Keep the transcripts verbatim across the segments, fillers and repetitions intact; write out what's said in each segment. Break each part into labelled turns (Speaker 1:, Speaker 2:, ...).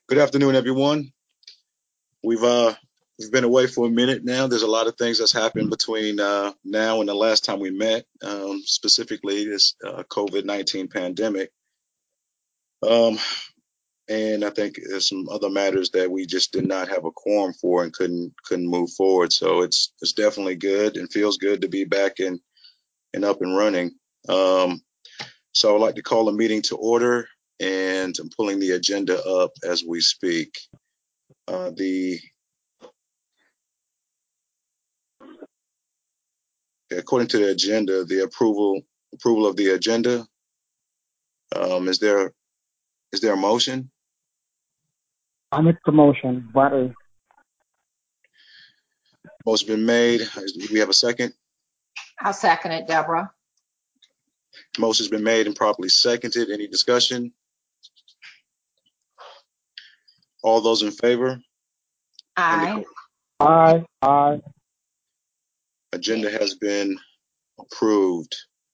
Speaker 1: Good afternoon, everyone. We've uh we've been away for a minute now. There's a lot of things that's happened between uh, now and the last time we met, um, specifically this uh, COVID nineteen pandemic. Um, and I think there's some other matters that we just did not have a quorum for and couldn't couldn't move forward. So it's it's definitely good and feels good to be back and and up and running. Um, so I'd like to call a meeting to order, and I'm pulling the agenda up as we speak. Uh, the According to the agenda, the approval approval of the agenda. Um, is there is there a motion?
Speaker 2: I make the motion. Barry.
Speaker 1: Motion been made. Do we have a second?
Speaker 3: I'll second it, Deborah.
Speaker 1: Motion's been made and properly seconded. Any discussion? All those in favor?
Speaker 3: Aye.
Speaker 2: Aye. Aye.
Speaker 1: Agenda has been approved.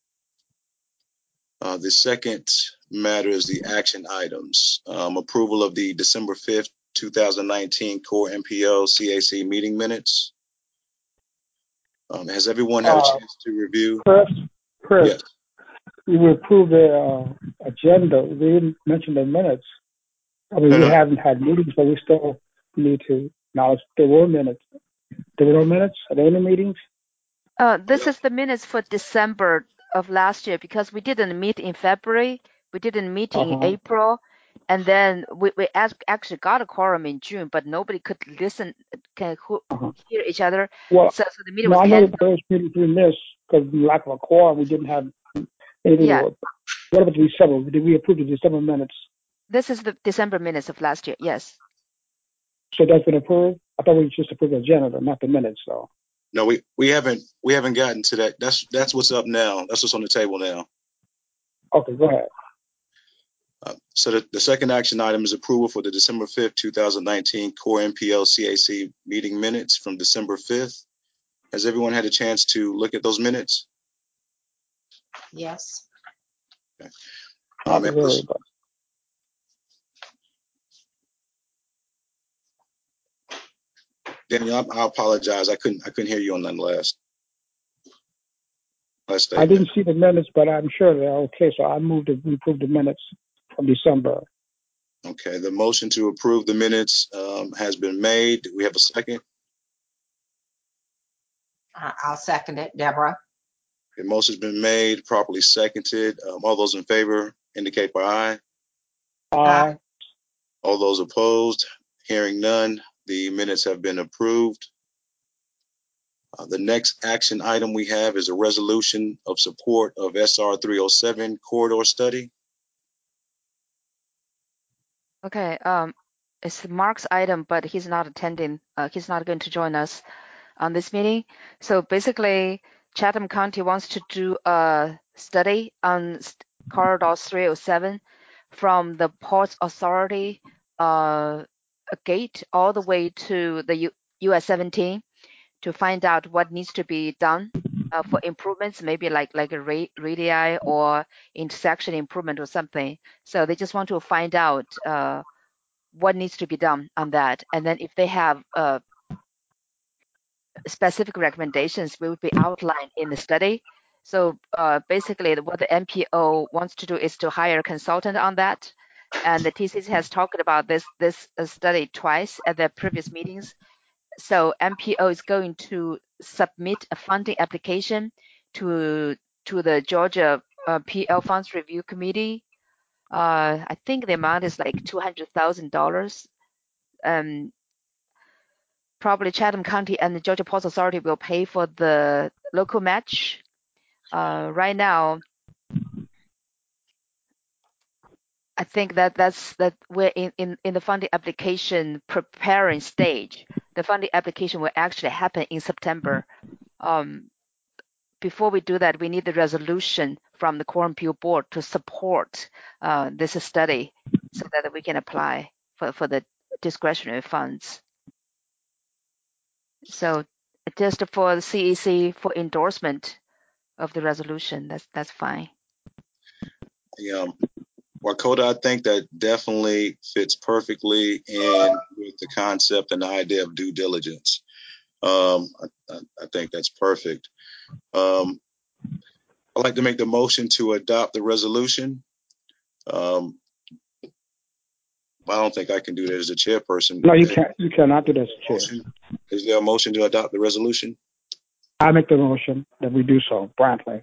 Speaker 1: Uh, the second matter is the action items. Um, approval of the December fifth, two thousand nineteen Core M P O C A C meeting minutes. Um, has everyone had a
Speaker 2: Uh,
Speaker 1: chance to review?
Speaker 2: Chris, Chris,
Speaker 1: Yes.
Speaker 2: you approved the uh, agenda. We didn't mention the minutes. I mean,
Speaker 1: No,
Speaker 2: we
Speaker 1: no.
Speaker 2: haven't had meetings, but we still need to acknowledge there were minutes. There were no minutes? Are there any meetings?
Speaker 4: Uh, this is the minutes for December of last year because we didn't meet in February. We didn't meet in
Speaker 2: Uh-huh.
Speaker 4: April. And then we, we ask, actually got a quorum in June, but nobody could listen, can who,
Speaker 2: Uh-huh.
Speaker 4: hear each other.
Speaker 2: Well,
Speaker 4: So, so the meeting
Speaker 2: no,
Speaker 4: was
Speaker 2: I know that
Speaker 4: canceled.
Speaker 2: those meetings we missed because of lack of a quorum. We didn't have anything.
Speaker 4: Yeah.
Speaker 2: To, what about December? Did we approve the December minutes?
Speaker 4: This is the December minutes of last year. Yes.
Speaker 2: So that's been approved? I thought we just approved the agenda, not the minutes, though.
Speaker 1: No, we, we haven't we haven't gotten to that. That's that's what's up now. That's what's on the table now.
Speaker 2: Okay, go ahead.
Speaker 1: Uh, so the, the second action item is approval for the December fifth, two thousand nineteen Core M P L C A C meeting minutes from December fifth. Has everyone had a chance to look at those minutes?
Speaker 3: Yes.
Speaker 1: Okay.
Speaker 2: Not
Speaker 1: Um, and
Speaker 2: really, but
Speaker 1: Daniel, I, I apologize. I couldn't I couldn't hear you on that last last
Speaker 2: I
Speaker 1: statement.
Speaker 2: didn't see the minutes, but I'm sure they're okay. So I moved to approve the minutes from December.
Speaker 1: Okay, the motion to approve the minutes um, has been made. Do we have a second?
Speaker 3: I- I'll second it, Deborah.
Speaker 1: The motion's been made, properly seconded. Um, all those in favor indicate by aye.
Speaker 2: Aye.
Speaker 1: All those opposed, hearing none, the minutes have been approved. Uh, the next action item we have is a resolution of support of S R three oh seven corridor study.
Speaker 4: Okay. Um, it's Mark's item, but he's not attending. Uh, he's not going to join us on this meeting. So basically, Chatham County wants to do a study on corridor three oh seven from the Ports Authority uh, gate all the way to the U US seventeen to find out what needs to be done uh, for improvements, maybe like like a ra radii or intersection improvement or something. So they just want to find out uh, what needs to be done on that, and then if they have uh, specific recommendations will be outlined in the study. So uh, basically, what the M P O wants to do is to hire a consultant on that. And the T C C has talked about this this uh, study twice at their previous meetings. So M P O is going to submit a funding application to to the Georgia uh, P L Funds Review Committee. Uh, I think the amount is like two hundred thousand dollars. Um, probably Chatham County and the Georgia Ports Authority will pay for the local match. Uh, right now, I think that that's that we're in, in, in the funding application preparing stage. The funding application will actually happen in September. Um, before we do that, we need the resolution from the Core M P O board to support uh, this study so that we can apply for, for the discretionary funds. So just for the C E C for endorsement of the resolution, that's that's fine.
Speaker 1: The, um, Wakota, I think that definitely fits perfectly in with the concept and the idea of due diligence. Um, I, I, I think that's perfect. Um, I'd like to make the motion to adopt the resolution. Um, I don't think I can do that as a chairperson.
Speaker 2: No, you
Speaker 1: Is
Speaker 2: can't. You cannot do this,
Speaker 1: there a
Speaker 2: Chair.
Speaker 1: motion? Is there a motion to adopt the resolution?
Speaker 2: I make the motion that we do so. Brantley.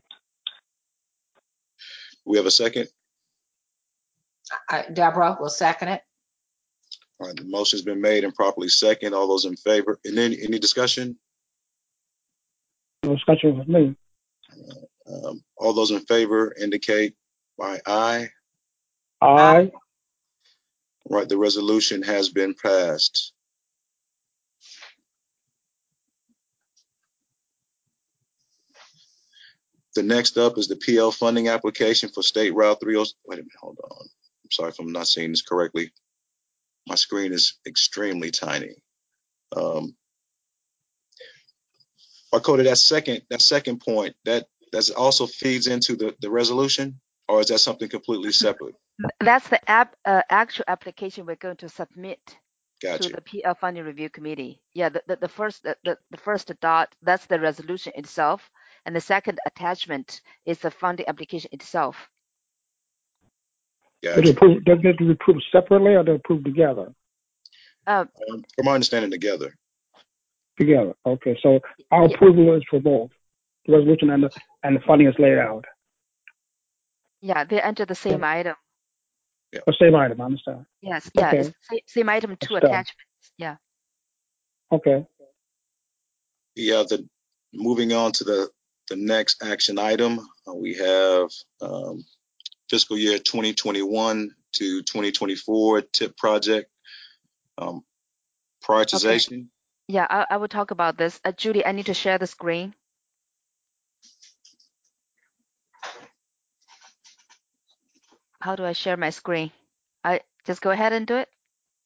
Speaker 1: We have a second.
Speaker 3: Uh, Deborah will second it.
Speaker 1: All right, the motion's been made and properly second. All those in favor? And then any discussion?
Speaker 2: No discussion with me.
Speaker 1: Um, all those in favor indicate by aye.
Speaker 2: Aye.
Speaker 1: All right, the resolution has been passed. The next up is the P L funding application for State Route three oh. Wait a minute, hold on. I'm sorry if I'm not seeing this correctly. My screen is extremely tiny. Um, Dakota, that second that second point that that also feeds into the the resolution, or is that something completely separate?
Speaker 4: That's the app uh, actual application we're going to submit to
Speaker 1: Gotcha.
Speaker 4: the P L funding review committee. Yeah, the, the, the first the, the, the first dot, that's the resolution itself, and the second attachment is the funding application itself.
Speaker 2: Did they
Speaker 1: Gotcha.
Speaker 2: approve? Did they approve separately or they approve together?
Speaker 4: Uh,
Speaker 1: Um, from my understanding, together.
Speaker 2: Together. Okay. So our
Speaker 4: yeah,
Speaker 2: approval is for both the resolution and the and the funding is laid out.
Speaker 4: yeah, they enter the same item.
Speaker 1: Yeah.
Speaker 2: The same item. I understand.
Speaker 4: Yes, yeah, it's
Speaker 2: Okay.
Speaker 4: same, same item, two
Speaker 2: That's done.
Speaker 4: attachments. Yeah.
Speaker 2: Okay.
Speaker 1: Yeah. The moving on to the the next action item, uh, we have um, fiscal year twenty twenty-one to twenty twenty-four TIP project um,
Speaker 4: Okay.
Speaker 1: prioritization.
Speaker 4: Yeah, I, I will talk about this. Uh, Judy, I need to share the screen. How do I share my screen? I just go ahead and do it.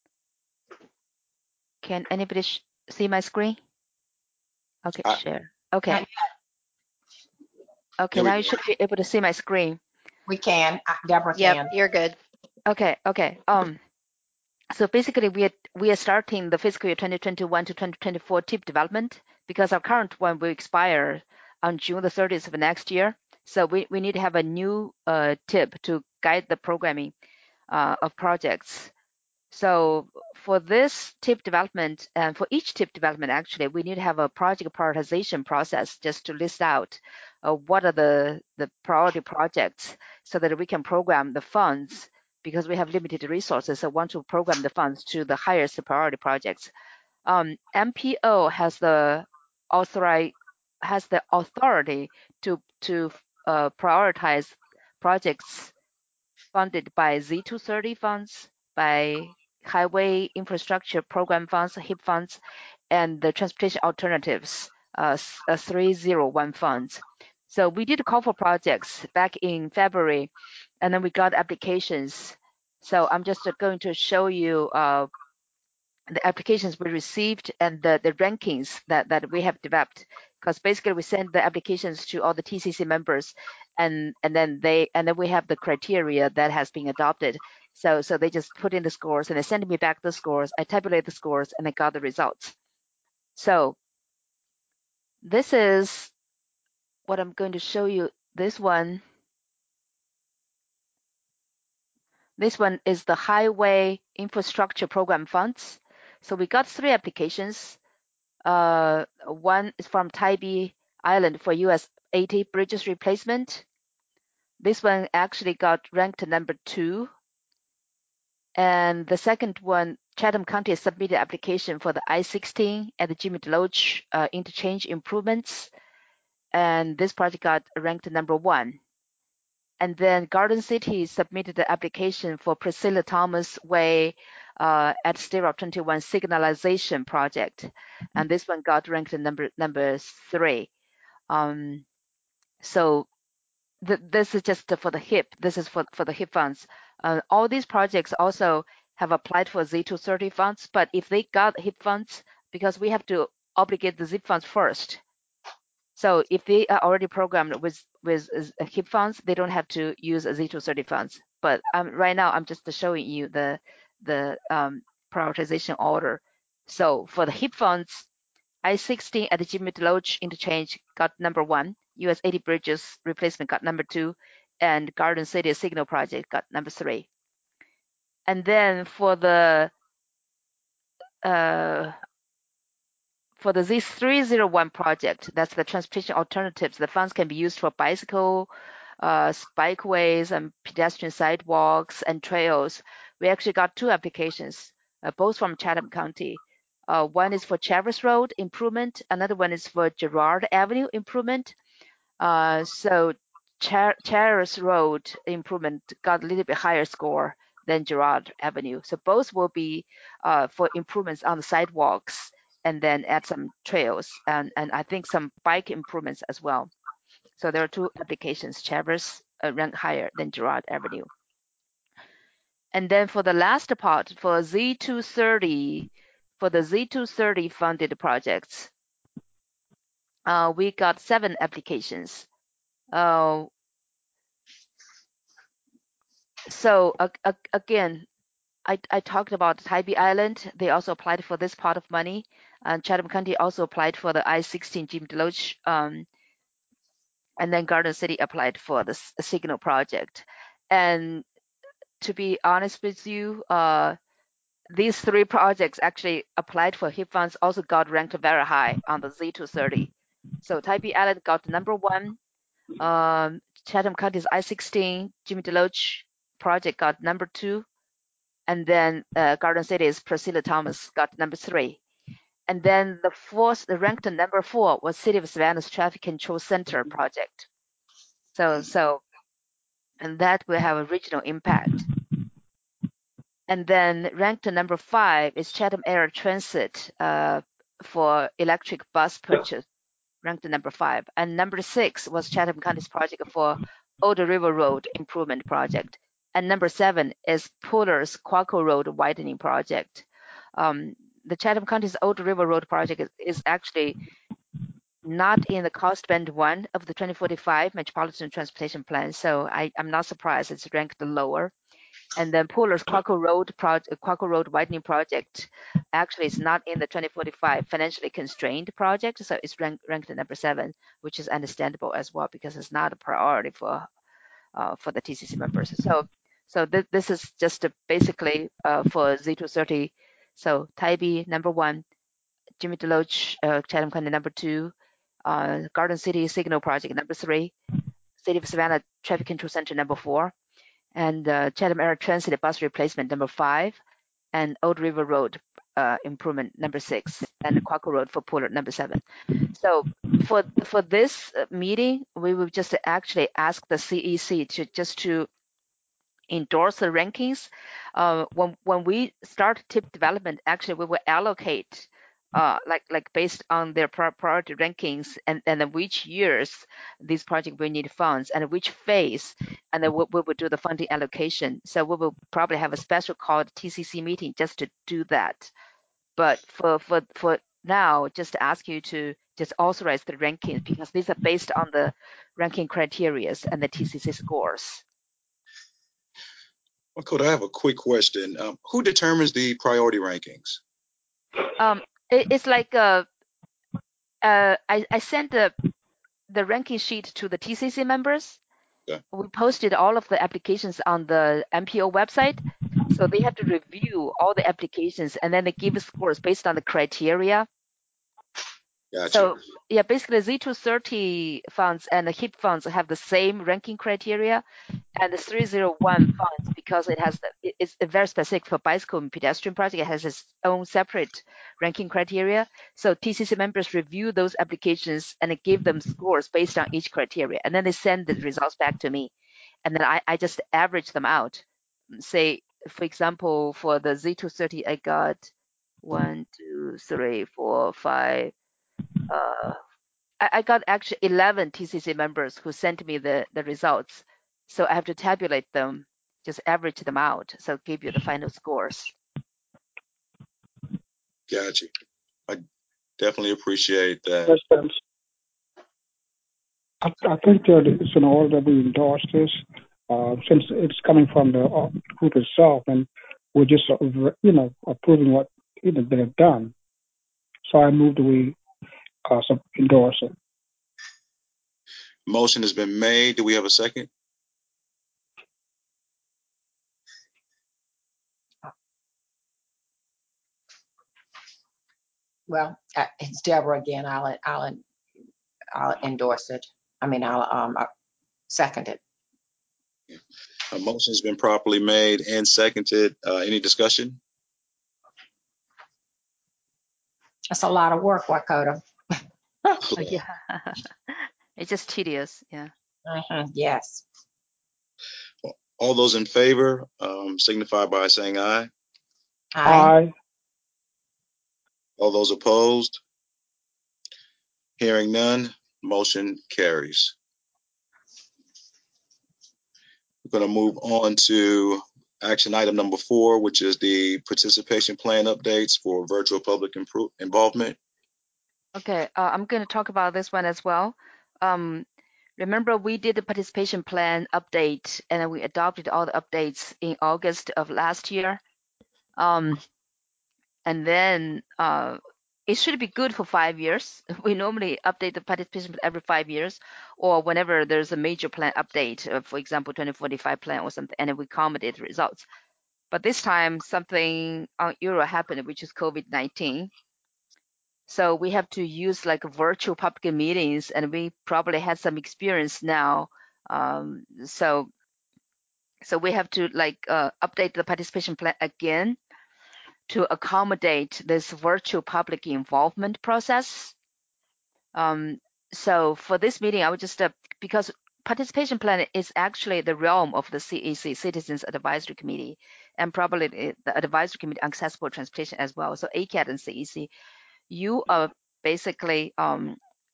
Speaker 4: Can anybody sh see my screen? Okay,
Speaker 1: I,
Speaker 4: share. Okay.
Speaker 3: Not
Speaker 4: Okay,
Speaker 1: there we
Speaker 4: now you
Speaker 1: go.
Speaker 4: should be able to see my screen.
Speaker 3: We can. Uh, Deborah
Speaker 5: Yep,
Speaker 3: can.
Speaker 5: you're good.
Speaker 4: Okay, okay. Um, so basically we are we are starting the fiscal year twenty twenty-one to twenty twenty-four TIP development because our current one will expire on June the thirtieth of next year. So we, we need to have a new uh, TIP to guide the programming uh, of projects. So for this TIP development, and for each TIP development, actually, we need to have a project prioritization process just to list out uh, what are the, the priority projects so that we can program the funds because we have limited resources. So want to program the funds to the highest priority projects. Um, M P O has the authori has the authority to to uh, prioritize projects funded by Z two thirty funds, by Highway Infrastructure Program funds, H I P funds, and the Transportation Alternatives uh, uh, three oh one funds. So we did call for projects back in February, and then we got applications. So I'm just going to show you uh, the applications we received and the, the rankings that, that we have developed. Because basically we send the applications to all the T C C members, and and then they and then we have the criteria that has been adopted. So so they just put in the scores and they send me back the scores. I tabulate the scores and I got the results. So this is what I'm going to show you. This one. This one is the Highway Infrastructure Program funds. So we got three applications. Uh, one is from Tybee Island for U S eighty bridges replacement. This one actually got ranked number two. And the second one, Chatham County submitted application for the I sixteen and the Jimmy Deloach uh, interchange improvements. And this project got ranked number one. And then Garden City submitted the application for Priscilla Thomas Way uh, at State Route twenty-one signalization project, and this one got ranked number number three. Um, so th this is just for the H I P. This is for for the H I P funds. Uh, all these projects also have applied for Z two thirty funds, but if they got H I P funds, because we have to obligate the Z I P funds first. So if they are already programmed with with H I P funds, they don't have to use Z two thirty funds. but um, right now I'm just showing you the the um, prioritization order. So for the HIP funds, I sixteen at the Jimmy Deloach interchange got number one, U S eighty bridges replacement got number two, and Garden City Signal project got number three. And then for the uh, for the Z three oh one project, that's the transportation alternatives. The funds can be used for bicycle, uh, bikeways, and pedestrian sidewalks and trails. We actually got two applications, uh, both from Chatham County. Uh, one is for Traverse Road improvement. Another one is for Girard Avenue improvement. Uh, so Traverse Road improvement got a little bit higher score than Girard Avenue. So both will be uh, for improvements on the sidewalks and then add some trails and, and I think some bike improvements as well. So there are two applications. Traverse uh, rank higher than Girard Avenue. And then for the last part, for Z two thirty, for the Z two thirty funded projects, uh, we got seven applications. Uh, so uh, uh, again, I, I talked about Tybee Island. They also applied for this pot of money. And Chatham County also applied for the I sixteen Jim Deloach. Um, and then Garden City applied for the Signal project. And to be honest with you, uh, these three projects actually applied for HIP funds, also got ranked very high on the Z two thirty. So Tybee Island got number one. Um, Chatham County's I sixteen Jimmy Deloach project got number two. And then uh, Garden City's Priscilla Thomas got number three. And then the fourth, the ranked number four was City of Savannah's Traffic Control Center project. So, so, and that will have a regional impact. And then ranked number five is Chatham Area Transit uh, for electric bus purchase, ranked number five. And number six was Chatham County's project for Old River Road Improvement Project. And number seven is Puller's Quaco Road Widening Project. Um, the Chatham County's Old River Road project is, is actually not in the cost band one of the twenty forty-five Metropolitan Transportation Plan, so I, I'm not surprised it's ranked lower. And then Puller's Quaco Road project, Quaco Road Widening Project, actually is not in the twenty forty-five financially constrained project, so it's ranked ranked at number seven, which is understandable as well because it's not a priority for uh, for the T C C members. So so th this is just a basically uh, for Z two thirty. So Tybee number one, Jimmy Deloach, uh, Chatham County number two, uh, Garden City Signal Project number three, City of Savannah Traffic Control Center number four, and uh, Chatham Area Transit bus replacement number five, and Old River Road uh, improvement number six, and Quaco Road for Puller number seven. So for for this meeting, we will just actually ask the C E C to just to endorse the rankings. Uh, when when we start tip development, actually we will allocate uh, like like based on their priority rankings and and then which years these projects will need funds and which phase, and then we, we will do the funding allocation. So we will probably have a special called T C C meeting just to do that. But for for for now, just to ask you to just authorize the rankings because these are based on the ranking criteria and the T C C scores.
Speaker 1: Well, Coda, I have a quick question. Um, who determines the priority rankings?
Speaker 4: Um, it, it's like uh, uh, I I sent the the ranking sheet to the T C C members.
Speaker 1: Okay.
Speaker 4: We posted all of the applications on the M P O website, so they have to review all the applications and then they give scores based on the criteria.
Speaker 1: Gotcha.
Speaker 4: So yeah, basically Z two thirty funds and the HIP funds have the same ranking criteria, and the three oh one funds, because it has the, it's very specific for bicycle and pedestrian project, it has its own separate ranking criteria. So T C C members review those applications and give them scores based on each criteria, and then they send the results back to me, and then I, I just average them out. Say, for example, for the Z two thirty, I got one, two, three, four, five. Uh, I, I got actually eleven T C C members who sent me the, the results. So I have to tabulate them, just average them out. So give you the final scores.
Speaker 1: Gotcha. I definitely appreciate that.
Speaker 2: Makes sense. I, I think that it's in order that we endorse this. uh, since it's coming from the uh, group itself, and we're just, uh, you know, approving what you know been done. So I move that we uh, so endorse it.
Speaker 1: Motion has been made. Do we have a second?
Speaker 3: Well, uh, it's Deborah again. I'll, I'll, I'll endorse it. I mean, I'll, um, uh, second it.
Speaker 1: A motion has been properly made and seconded. Uh, any discussion?
Speaker 3: That's a lot of work, Wakota.
Speaker 4: Oh, yeah. It's just tedious. Yeah.
Speaker 3: Mhm, yes.
Speaker 1: All those in favor um, signify by saying aye.
Speaker 3: Aye.
Speaker 2: Aye.
Speaker 1: All those opposed? Hearing none, motion carries. We're going to move on to action item number four, which is the participation plan updates for virtual public impro- involvement.
Speaker 4: Okay, uh, I'm going to talk about this one as well. Um, remember, we did the participation plan update, and then we adopted all the updates in August of last year. Um, and then uh, it should be good for five years. We normally update the participation plan every five years, or whenever there's a major plan update, uh, for example, twenty forty-five plan or something, and then we accommodate the results. But this time, something on Euro happened, which is COVID nineteen. So we have to use like virtual public meetings, and we probably had some experience now. Um, so, so we have to like uh, update the participation plan again to accommodate this virtual public involvement process. Um, so for this meeting, I would just uh, because participation plan is actually the realm of the C A C, Citizens Advisory Committee, and probably the, the Advisory Committee on Accessible Transportation as well. So A C A T and C E C, you are basically um,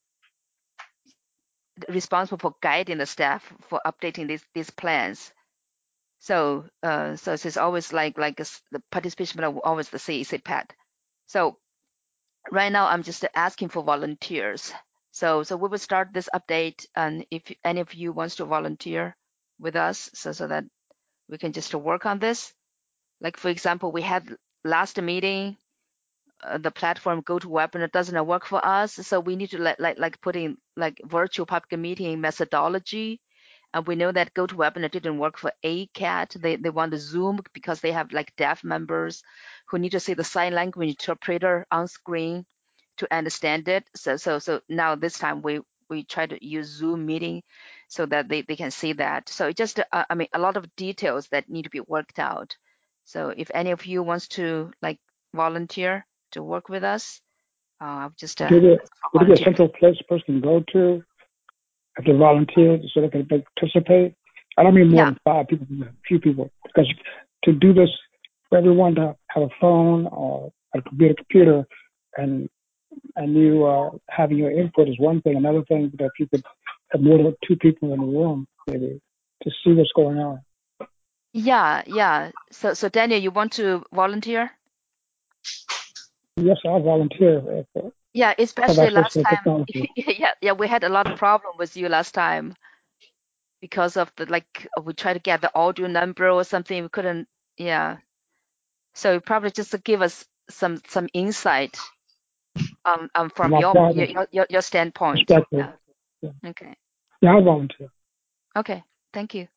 Speaker 4: responsible for guiding the staff for updating these these plans. So uh, so it's always like like a, the participation plan always the C E C P A T. So right now I'm just asking for volunteers. So so we will start this update, and if any of you wants to volunteer with us, so so that we can just work on this. Like for example, we had last meeting. Uh, the platform GoToWebinar doesn't work for us, so we need to let, like like put in like virtual public meeting methodology. And we know that GoToWebinar didn't work for A C A T. They they want to Zoom because they have like deaf members who need to see the sign language interpreter on screen to understand it. So so so now this time we we try to use Zoom meeting so that they, they can see that. So it just uh, I mean a lot of details that need to be worked out. So if any of you wants to like volunteer to work with us, uh, I'll just uh,
Speaker 2: Would there would there be a
Speaker 4: volunteer.
Speaker 2: central place a person can go to if they volunteer so they can participate? I don't mean more
Speaker 4: Yeah.
Speaker 2: than five people, a few people, because to do this for everyone to have a phone or a computer, computer, and and you uh, having your input is one thing. Another thing that you could have more than two people in the room, maybe, to see what's going on.
Speaker 4: Yeah, yeah. So so Daniel, you want to volunteer?
Speaker 2: Yes, I'll volunteer if, uh,
Speaker 4: Yeah,
Speaker 2: have
Speaker 4: especially
Speaker 2: access
Speaker 4: last
Speaker 2: to the
Speaker 4: time.
Speaker 2: technology.
Speaker 4: Yeah, yeah, we had a lot of problem with you last time because of the like we tried to get the audio number or something, we couldn't. Yeah. So probably just to give us some some insight um, um
Speaker 2: From
Speaker 4: from
Speaker 2: my
Speaker 4: your
Speaker 2: private
Speaker 4: your your, your standpoint.
Speaker 2: perspective,
Speaker 4: Yeah.
Speaker 2: yeah,
Speaker 4: Okay.
Speaker 2: yeah, I'll volunteer.
Speaker 4: Okay. Thank you.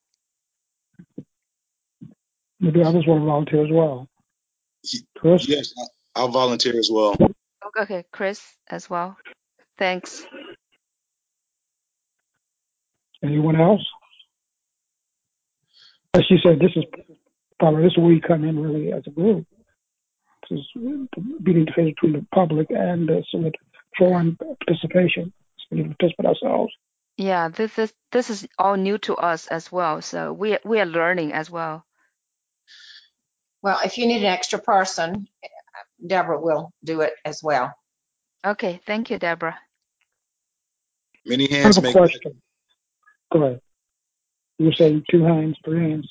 Speaker 2: Maybe others want to volunteer as well. Chris,
Speaker 1: Yes, I'll volunteer as well.
Speaker 4: Okay, Chris as well. Thanks.
Speaker 2: anyone else? As she said, this is probably this is where we come in really as a group. This is the interface between the public and uh, some foreign participation. So we need to participate ourselves.
Speaker 4: Yeah, this is this is all new to us as well. So we we are learning as well.
Speaker 3: Well, if you need an extra person, Deborah will do it as well.
Speaker 4: Okay, thank you, Deborah.
Speaker 1: Many
Speaker 2: I have
Speaker 1: hands
Speaker 2: a
Speaker 1: make light.
Speaker 2: question. Go ahead. You were saying two hands, three hands.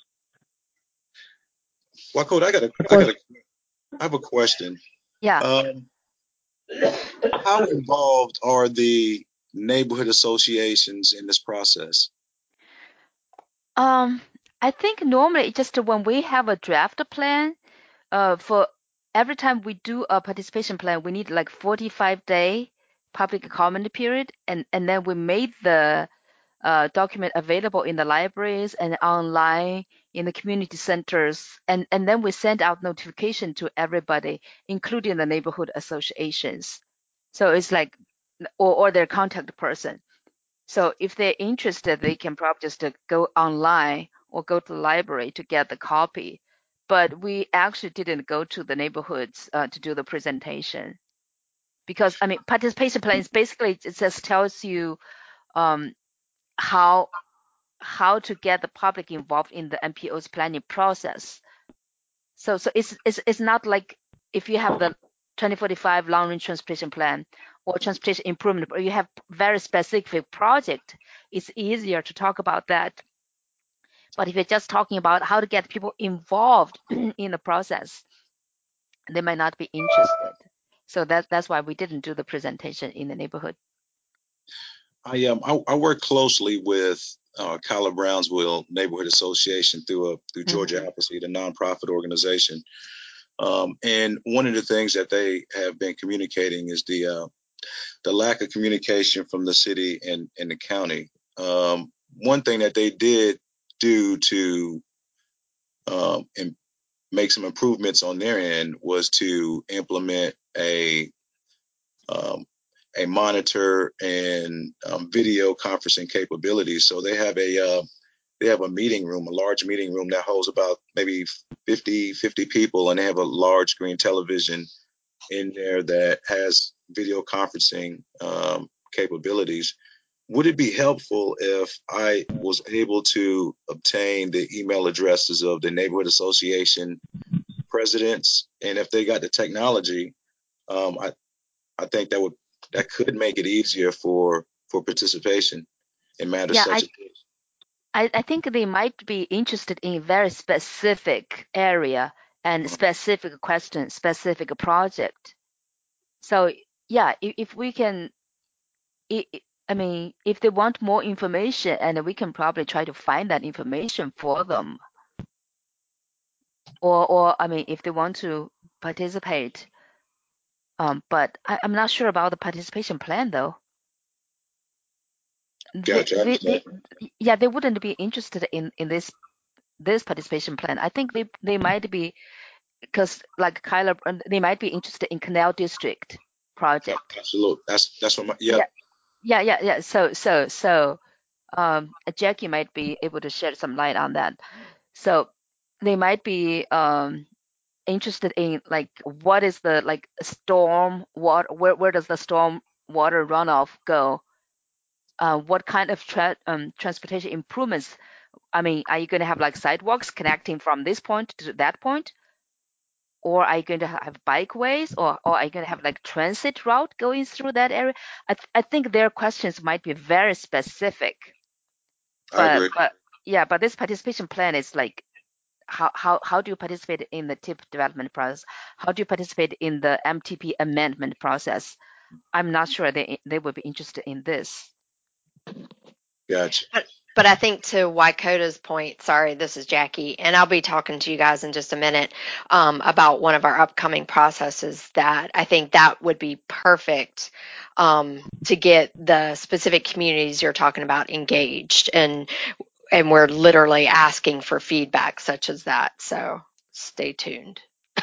Speaker 1: Well, I got a,
Speaker 2: A
Speaker 1: I got a,
Speaker 2: question.
Speaker 1: I have a question.
Speaker 4: Yeah.
Speaker 1: Um, how involved are the neighborhood associations in this process?
Speaker 4: Um, I think normally just when we have a draft plan, uh, for every time we do a participation plan, we need like forty-five day public comment period, and and then we made the uh, document available in the libraries and online in the community centers, and and then we send out notification to everybody, including the neighborhood associations. So it's like, or or their contact person. So if they're interested, they can probably just uh, go online or go to the library to get the copy. But we actually didn't go to the neighborhoods uh, to do the presentation because, I mean, participation plans basically it just tells you um, how how to get the public involved in the N P O's planning process. So so it's it's it's not like if you have the twenty forty-five long range transportation plan or transportation improvement, or you have very specific project, it's easier to talk about that. But if you're just talking about how to get people involved in the process, they might not be interested. So that that's why we didn't do the presentation in the neighborhood.
Speaker 1: I um I, I work closely with uh, Kyla Brownsville Neighborhood Association through a through Georgia
Speaker 4: Mm-hmm.
Speaker 1: Appleseed, a nonprofit organization. Um, and one of the things that they have been communicating is the uh, the lack of communication from the city and, and the county. Um, one thing that they did do to um, and make some improvements on their end was to implement a um, a monitor and um, video conferencing capabilities. So they have a uh, they have a meeting room, a large meeting room that holds about maybe fifty, fifty people, and they have a large screen television in there that has video conferencing um, capabilities. Would it be helpful if I was able to obtain the email addresses of the neighborhood association presidents, and if they got the technology, um, I I think that would that could make it easier for for participation in matters
Speaker 4: Yeah,
Speaker 1: such
Speaker 4: I,
Speaker 1: as this.
Speaker 4: I I think they might be interested in very specific area and
Speaker 1: Uh,
Speaker 4: specific question, specific project. So yeah, if, if we can, I I mean, if they want more information, and we can probably try to find that information for them. Or, or I mean, if they want to participate, um, but I, I'm not sure about the participation plan though. They,
Speaker 1: Gotcha, I
Speaker 4: they,
Speaker 1: understand.
Speaker 4: they, yeah, they wouldn't be interested in in this this participation plan. I think they they might be because like Kyla, uh, they might be interested in Canal District project.
Speaker 1: Absolutely. That's that's what my yep.
Speaker 4: Yeah, yeah, yeah, yeah. So so so um, Jackie might be able to shed some light on that. So they might be um interested in like what is the like storm water, where where does the storm water runoff go? Uh, what kind of tra um, transportation improvements? I mean, are you going to have like sidewalks connecting from this point to that point? Or are you going to have bikeways, or, or are you going to have like transit route going through that area? I, th I think their questions might be very specific,
Speaker 1: I
Speaker 4: but
Speaker 1: agree.
Speaker 4: but yeah, but this participation plan is like how, how, how do you participate in the tip development process? How do you participate in the M T P amendment process? I'm not sure they they would be interested in this.
Speaker 1: Gotcha.
Speaker 5: But, but I think to Waikota's point, sorry, this is Jackie, and I'll be talking to you guys in just a minute um, about one of our upcoming processes that I think that would be perfect um, to get the specific communities you're talking about engaged, and and we're literally asking for feedback such as that. So stay tuned.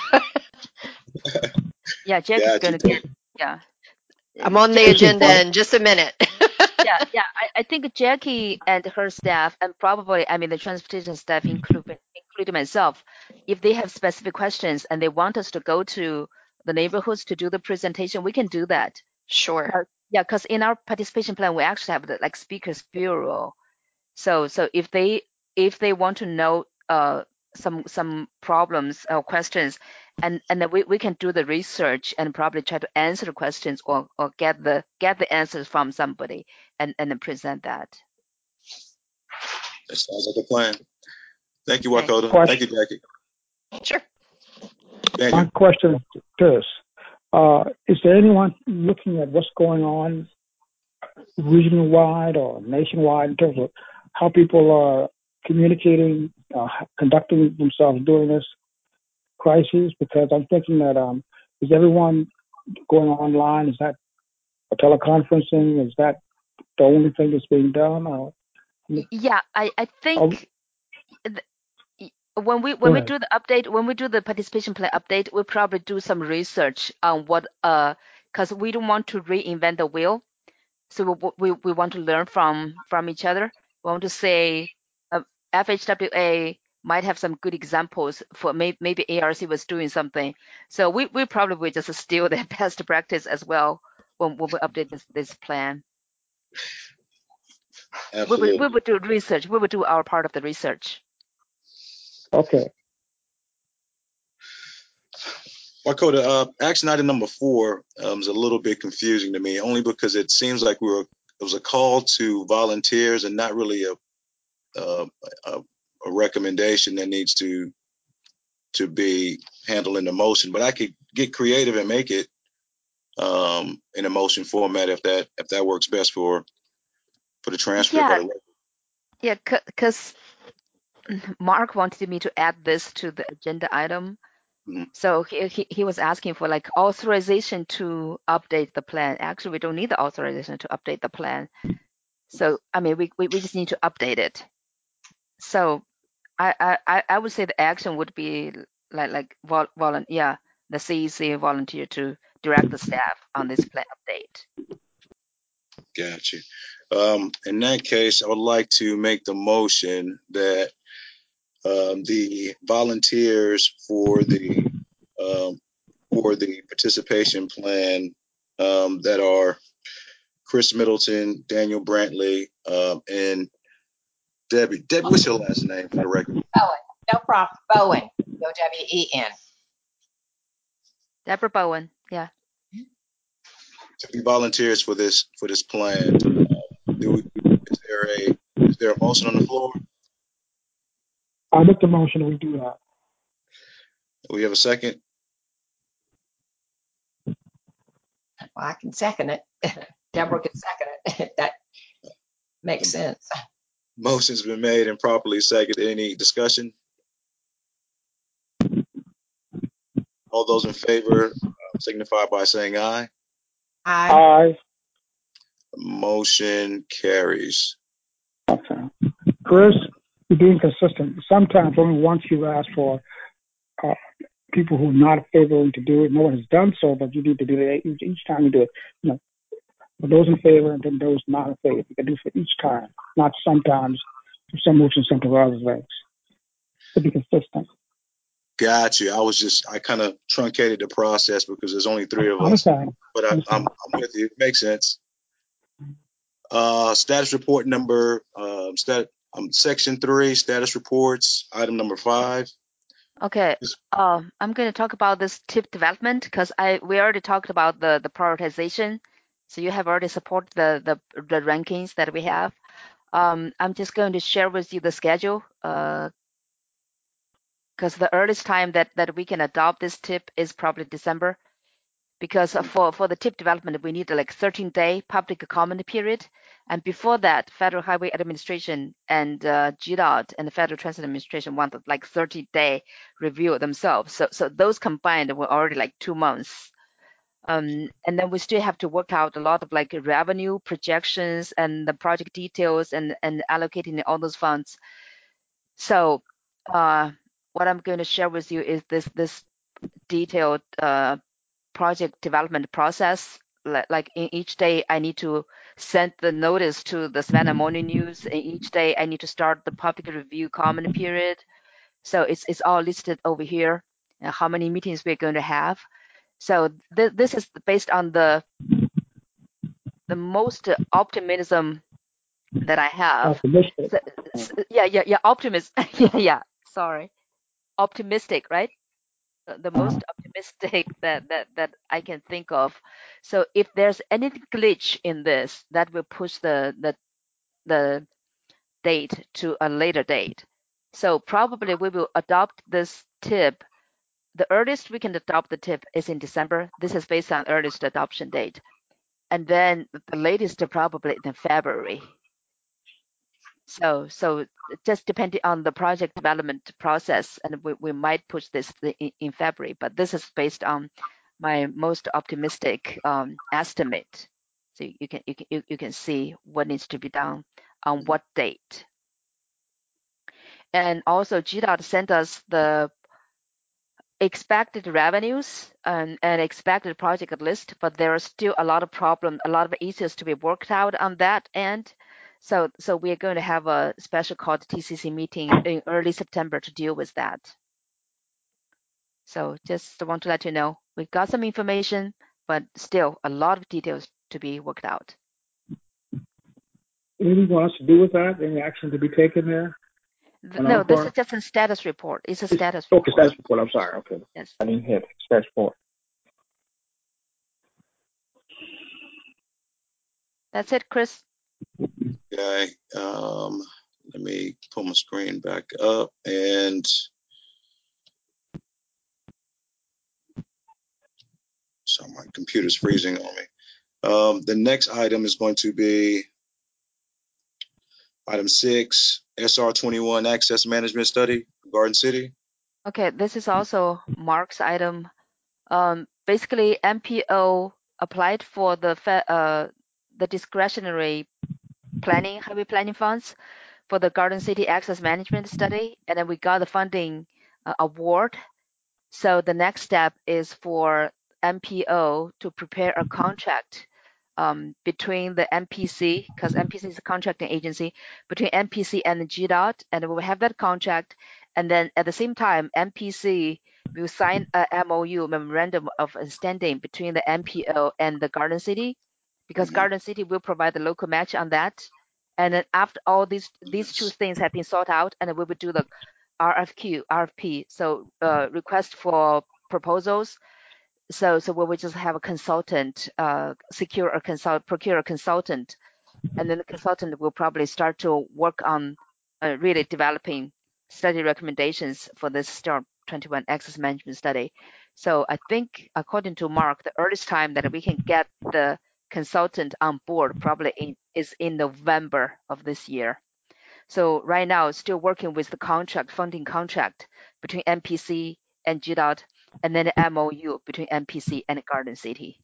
Speaker 4: Yeah, Jackie's
Speaker 1: Gotcha.
Speaker 4: gonna get yeah.
Speaker 5: I'm on the
Speaker 2: This is
Speaker 5: agenda
Speaker 2: Bob.
Speaker 5: in just a minute.
Speaker 4: Yeah, yeah. I, I think Jackie and her staff, and probably, I mean, the transportation staff, including including myself, if they have specific questions and they want us to go to the neighborhoods to do the presentation, we can do that.
Speaker 5: Sure.
Speaker 4: 'Cause- yeah, because in our participation plan, we actually have the like speakers bureau. So so if they if they want to know uh some some problems or questions, and and then we, we can do the research and probably try to answer the questions, or or get the get the answers from somebody, and and then present that.
Speaker 1: That sounds like a plan. Thank you,
Speaker 4: Okay.
Speaker 1: Wakota. Thank
Speaker 2: Question.
Speaker 1: you, Jackie.
Speaker 5: Sure.
Speaker 2: My
Speaker 1: Daniel.
Speaker 2: question is this: uh, is there anyone looking at what's going on regional wide or nationwide in terms of how people are communicating, uh, conducting themselves during this crisis? Because I'm thinking that um, is everyone going online? Is that a teleconferencing? Is that the only thing that's being done? Or
Speaker 4: Yeah, I I
Speaker 2: oh,
Speaker 4: think th- y- when we
Speaker 2: go
Speaker 4: when we
Speaker 2: ahead.
Speaker 4: do the update, when we do the participation plan update, we'll probably do some research on what uh because we don't want to reinvent the wheel. So we we we want to learn from from each other. We want to say uh, F H W A might have some good examples for may, maybe A R C was doing something. So we we probably will just steal their best practice as well when, when we update this this plan. We would we
Speaker 1: Absolutely.
Speaker 4: would do research. We would do our part of the research.
Speaker 2: Okay.
Speaker 1: Wakota, uh, action item number four um, is a little bit confusing to me, only because it seems like we were it was a call to volunteers and not really a a, a, a recommendation that needs to to be handled in the motion. But I could get creative and make it um, in a motion format if that if that works best for for the transcript or
Speaker 4: Yeah,
Speaker 1: the record.
Speaker 4: yeah, because Mark wanted me to add this to the agenda item.
Speaker 1: Mhm.
Speaker 4: So he, he, he was asking for like authorization to update the plan. Actually, we don't need the authorization to update the plan. So, I mean, we, we, we just need to update it. So I, I, I would say the action would be like, like vol, volun, yeah, the C E C volunteer to direct the staff on this plan update.
Speaker 1: Gotcha. Um, in that case, I would like to make the motion that um, the volunteers for the um, for the participation plan um, that are Chris Middleton, Daniel Brantley, um, and Debbie. Debbie, what's your last name for the record?
Speaker 3: Bowen. No problem. Bowen. O W E N.
Speaker 4: Deborah Bowen, yeah.
Speaker 1: To be volunteers for this for this plan. Do we, is there a is there a motion on the floor?
Speaker 2: I make the motion we do that.
Speaker 1: Do we have a second?
Speaker 3: Well, I can second it. Deborah can second it. That makes
Speaker 1: The
Speaker 3: sense.
Speaker 1: motion's been made and properly seconded. Any discussion? All those in favor uh, signify by saying aye.
Speaker 3: I
Speaker 2: Aye.
Speaker 1: Motion carries.
Speaker 2: Okay. Chris, you're being consistent. Sometimes only once you ask for uh, people who are not favoring to do it. No one has done so, but you need to do it each, each time you do it. You know, for those in favor and then those not in favor. You can do it for each time, not sometimes for some motion, some for other things. To be consistent.
Speaker 1: Got you. I was just I kind of truncated the process because there's only three of
Speaker 2: I
Speaker 1: us,
Speaker 2: understand.
Speaker 1: but I, I'm
Speaker 2: Understand.
Speaker 1: I'm with you. It makes sense. Uh, status report number uh, stat um, section three, status reports, item number five.
Speaker 4: Okay,
Speaker 1: This-
Speaker 4: uh, I'm going to talk about this tip development because I we already talked about the the prioritization. So you have already supported the the the rankings that we have. Um, I'm just going to share with you the schedule uh, because the earliest time that that we can adopt this tip is probably December. Because for for the tip development, we need like thirteen day public comment period, and before that, Federal Highway Administration and uh, G DOT and the Federal Transit Administration wanted like thirty day review themselves. So so those combined were already like two months. Um, and then we still have to work out a lot of like revenue projections and the project details and and allocating all those funds. So uh, what I'm going to share with you is this this detailed uh, project development process. Like, like in each day, I need to send the notice to the Savannah Morning News. And each day, I need to start the public review comment period. So it's it's all listed over here. And how many meetings we're going to have. So th this is based on the the most optimism that I have.
Speaker 2: Optimistic.
Speaker 4: So, so, yeah, yeah, yeah, optimist. yeah, yeah. Sorry, optimistic, right? the the
Speaker 2: Uh,
Speaker 4: most optimistic that that that I can think of. So if there's any glitch in this, that will push the the the date to a later date. So probably we will adopt this tip. The earliest we can adopt the tip is in December. This is based on earliest adoption date. And then the latest probably in February. So, so just depending on the project development process, and we, we might push this in, in February, but this is based on my most optimistic um, estimate. So you can you can you, you can see what needs to be done on what date. And also G DOT sent us the expected revenues and, and expected project list, but there are still a lot of problems, a lot of issues to be worked out on that end. So, so we are going to have a special called T C C meeting in early September to deal with that. So just want to let you know, we've got some information, but still a lot of details to be worked out.
Speaker 2: Anything you want us to do with that? Any action to be taken there?
Speaker 4: No, this is just a status report. It's a
Speaker 2: It's,
Speaker 4: status
Speaker 2: okay,
Speaker 4: report.
Speaker 2: status report. I'm sorry. Okay.
Speaker 4: Yes.
Speaker 2: I didn't hit status report.
Speaker 4: That's it, Chris.
Speaker 1: Okay. Um, let me pull my screen back up, and so my computer's freezing on me. Um, the next item is going to be item six, S R twenty-one Access Management Study, Garden City.
Speaker 4: Okay, this is also Mark's item. Um, basically, M P O applied for the fe- uh, the discretionary planning, highway planning funds for the Garden City Access Management Study, and then we got the funding uh, award. So the next step is for M P O to prepare a contract um, between the M P C, because M P C is a contracting agency, between M P C and the G DOT, and we will have that contract. And then at the same time, M P C will sign a M O U, memorandum of understanding, between the M P O and the Garden City, because
Speaker 1: Mhm.
Speaker 4: Garden City will provide the local match on that. And then after all these these two
Speaker 1: Yes.
Speaker 4: things have been sorted out, and then we will do the R F Q, R F P, so uh, request for proposals. So, so we will just have a consultant, uh, secure a consult, procure a consultant, and then the consultant will probably start to work on uh, really developing study recommendations for this S T A R twenty-one access management study. So I think, according to Mark, the earliest time that we can get the consultant on board probably in, is in November of this year. So right now, still working with the contract, funding contract between M P C and G DOT, and then the M O U between M P C and Garden City.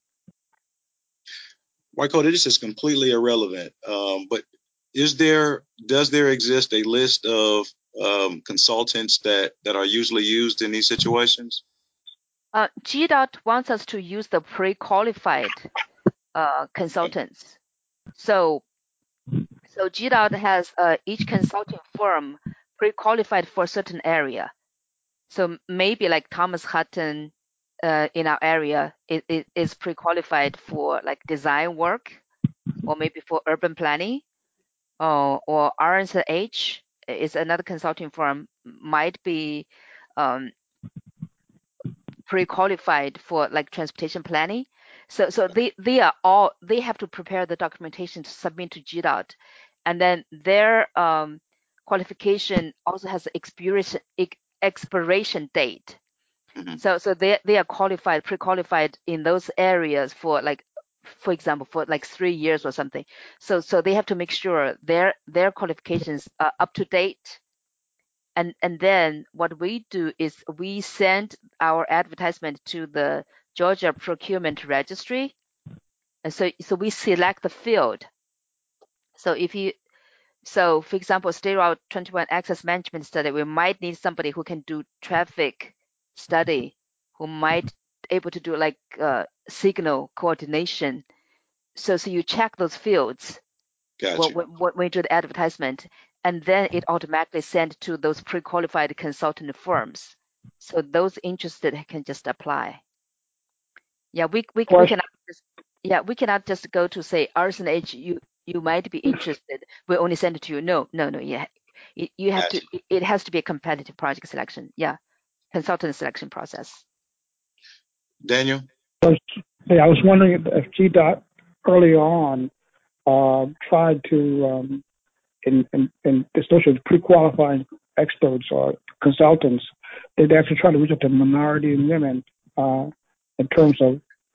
Speaker 1: White Coat, this is completely irrelevant. Um, but is there, does there exist a list of um, consultants that, that are usually used in these situations?
Speaker 4: Uh, G DOT wants us to use the pre-qualified uh, consultants. So, so G DOT has uh, each consulting firm pre-qualified for a certain area. So maybe like Thomas Hutton uh, in our area it, it is pre-qualified for like design work, or maybe for urban planning, or, or R S H is another consulting firm, might be um, pre-qualified for like transportation planning. So so they they are all, they have to prepare the documentation to submit to G DOT, and then their um, qualification also has expiration expiration date.
Speaker 1: Mm-hmm.
Speaker 4: So so they they are qualified, pre-qualified in those areas for like, for example, for like three years or something. So so they have to make sure their their qualifications are up to date. And and then what we do is we send our advertisement to the Georgia Procurement Registry. And so so we select the field. So if you so for example, State Route twenty-one Access Management Study, we might need somebody who can do traffic study, who might able to do like uh, signal coordination. So so you check those fields
Speaker 1: Gotcha.
Speaker 4: when, when, when you do the advertisement, and then it automatically sent to those pre-qualified consultant firms. So those interested can just apply. Yeah, we we, we cannot just, yeah, we cannot just go to say R S H, you you might be interested. We only send it to you. No, no, no. Yeah, you, you have
Speaker 1: Gotcha.
Speaker 4: to. It has to be a competitive project selection. Yeah, consultant selection process.
Speaker 1: Daniel?
Speaker 2: I was, yeah, I was wondering if G DOT early on uh, tried to, um, in, in, in especially with pre-qualifying experts or consultants, they'd actually try to reach out to minority and women uh, in terms of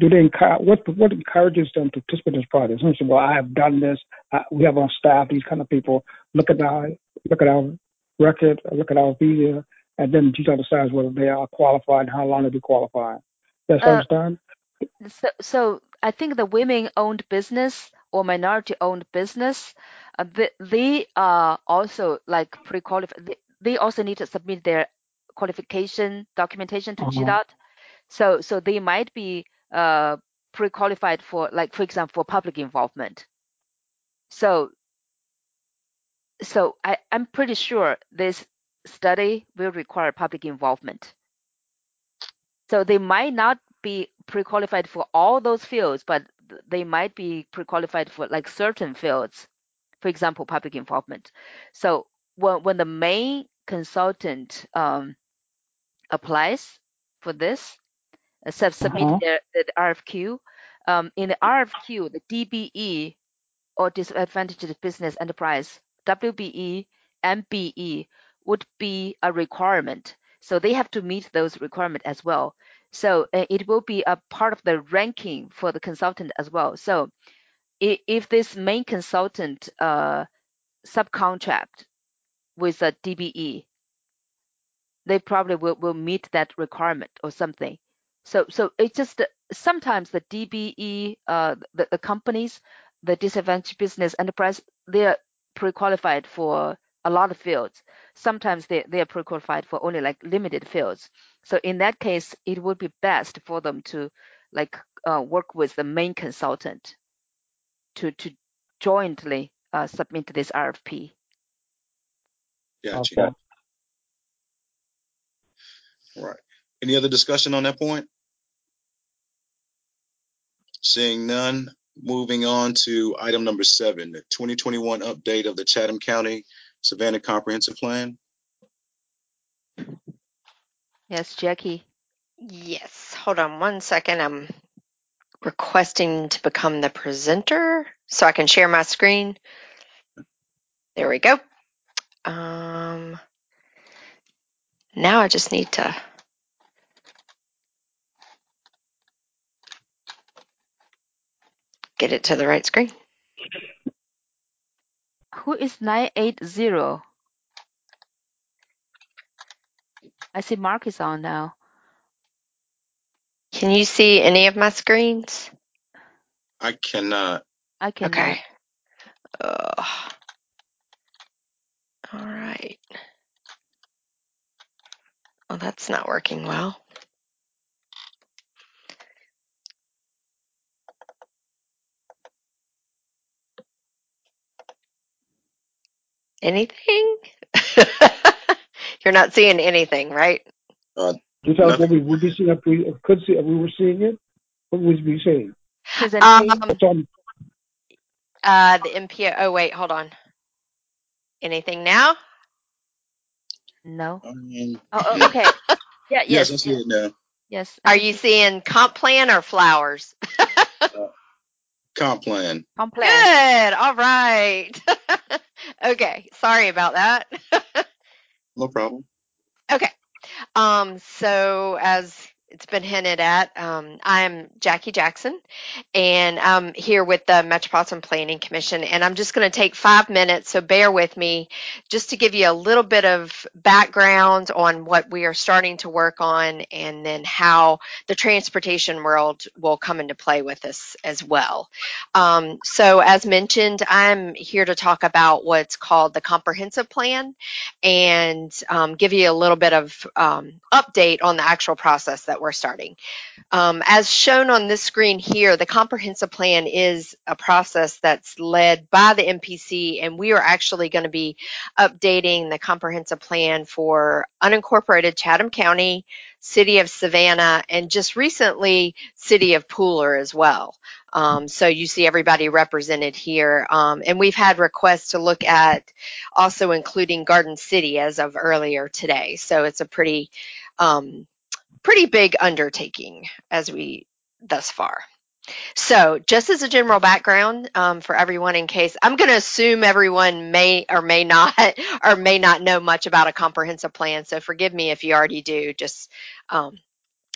Speaker 2: do they encourage, what, what encourages them to participate in this project? Some say, well, I have done this. I, we have on staff these kind of people. Look at our, look at our record, look at our visa, and then you decide whether they are qualified and how long they be qualified. That's how
Speaker 4: Uh,
Speaker 2: it's done?
Speaker 4: so, so I think the women-owned business or minority-owned business, uh, they, they are also like pre-qualified. They, they also need to submit their qualification documentation to
Speaker 2: Uh-huh.
Speaker 4: G DOT. So, so they might be uh, pre-qualified for, like, for example, for public involvement. So, so I, I'm pretty sure this study will require public involvement. So they might not be pre-qualified for all those fields, but they might be pre-qualified for like certain fields, for example, public involvement. So when, when the main consultant um, applies for this, uh, sub- submit
Speaker 2: Uh-huh.
Speaker 4: their, the R F Q, um, in the R F Q, the D B E or disadvantaged business enterprise, W B E, M B E would be a requirement. So they have to meet those requirements as well. So uh, it will be a part of the ranking for the consultant as well. So if, if this main consultant uh, subcontract with a D B E, they probably will, will meet that requirement or something. So so it's just that sometimes the D B E, uh, the, the companies, the disadvantaged business enterprise, they're pre-qualified for a lot of fields. Sometimes they, they are pre-qualified for only like limited fields. So in that case, it would be best for them to like uh, work with the main consultant to, to jointly uh, submit this R F P.
Speaker 1: Gotcha.
Speaker 2: Okay.
Speaker 1: Right. Any other discussion on that point? Seeing none, moving on to item number seven, the twenty twenty-one update of the Chatham County Savannah Comprehensive Plan.
Speaker 4: Yes, Jackie.
Speaker 5: Yes, hold on one second. I'm requesting to become the presenter so I can share my screen. There we go. Um, now I just need to get it to the right screen.
Speaker 4: Who is nine eight zero? I see Mark is on now.
Speaker 5: Can you see any of my screens?
Speaker 1: I cannot.
Speaker 4: I cannot.
Speaker 5: Okay. Ugh. All right. Well, that's not working well. Anything? You're not seeing anything, right?
Speaker 1: Uh,
Speaker 2: You tell us what
Speaker 1: nothing.
Speaker 2: we would be seeing if we if could see if we were seeing it. What would we be seeing?
Speaker 4: Presentation?
Speaker 5: Um,
Speaker 2: It's on.
Speaker 5: uh, the M P O. Oh, wait, hold on. Anything now?
Speaker 4: No.
Speaker 1: Um,
Speaker 4: Oh, oh, okay. Yeah,
Speaker 1: yes, I
Speaker 4: yes,
Speaker 1: see
Speaker 4: yes,
Speaker 1: it now.
Speaker 4: yes. I
Speaker 5: Are
Speaker 4: can
Speaker 5: you
Speaker 4: see
Speaker 5: seeing comp plan or flowers?
Speaker 1: Uh, comp plan.
Speaker 4: Complan.
Speaker 5: Good. All right. Okay. Sorry about that.
Speaker 1: No problem.
Speaker 5: Okay. Um, so as it's been hinted at, um, I'm Jackie Jackson, and I'm here with the Metropolitan Planning Commission, and I'm just going to take five minutes, so bear with me, just to give you a little bit of background on what we are starting to work on, and then how the transportation world will come into play with this as well. Um, so as mentioned, I'm here to talk about what's called the Comprehensive Plan, and um, give you a little bit of um, update on the actual process that we're starting. Um, as shown on this screen here, the comprehensive plan is a process that's led by the M P C, and we are actually going to be updating the comprehensive plan for unincorporated Chatham County, City of Savannah, and just recently City of Pooler as well. Um, so you see everybody represented here, um, and we've had requests to look at also including Garden City as of earlier today. So it's a pretty um, pretty big undertaking as we thus far. So just as a general background um, for everyone, in case I'm going to assume everyone may or may not or may not know much about a comprehensive plan. So forgive me if you already do. Just um,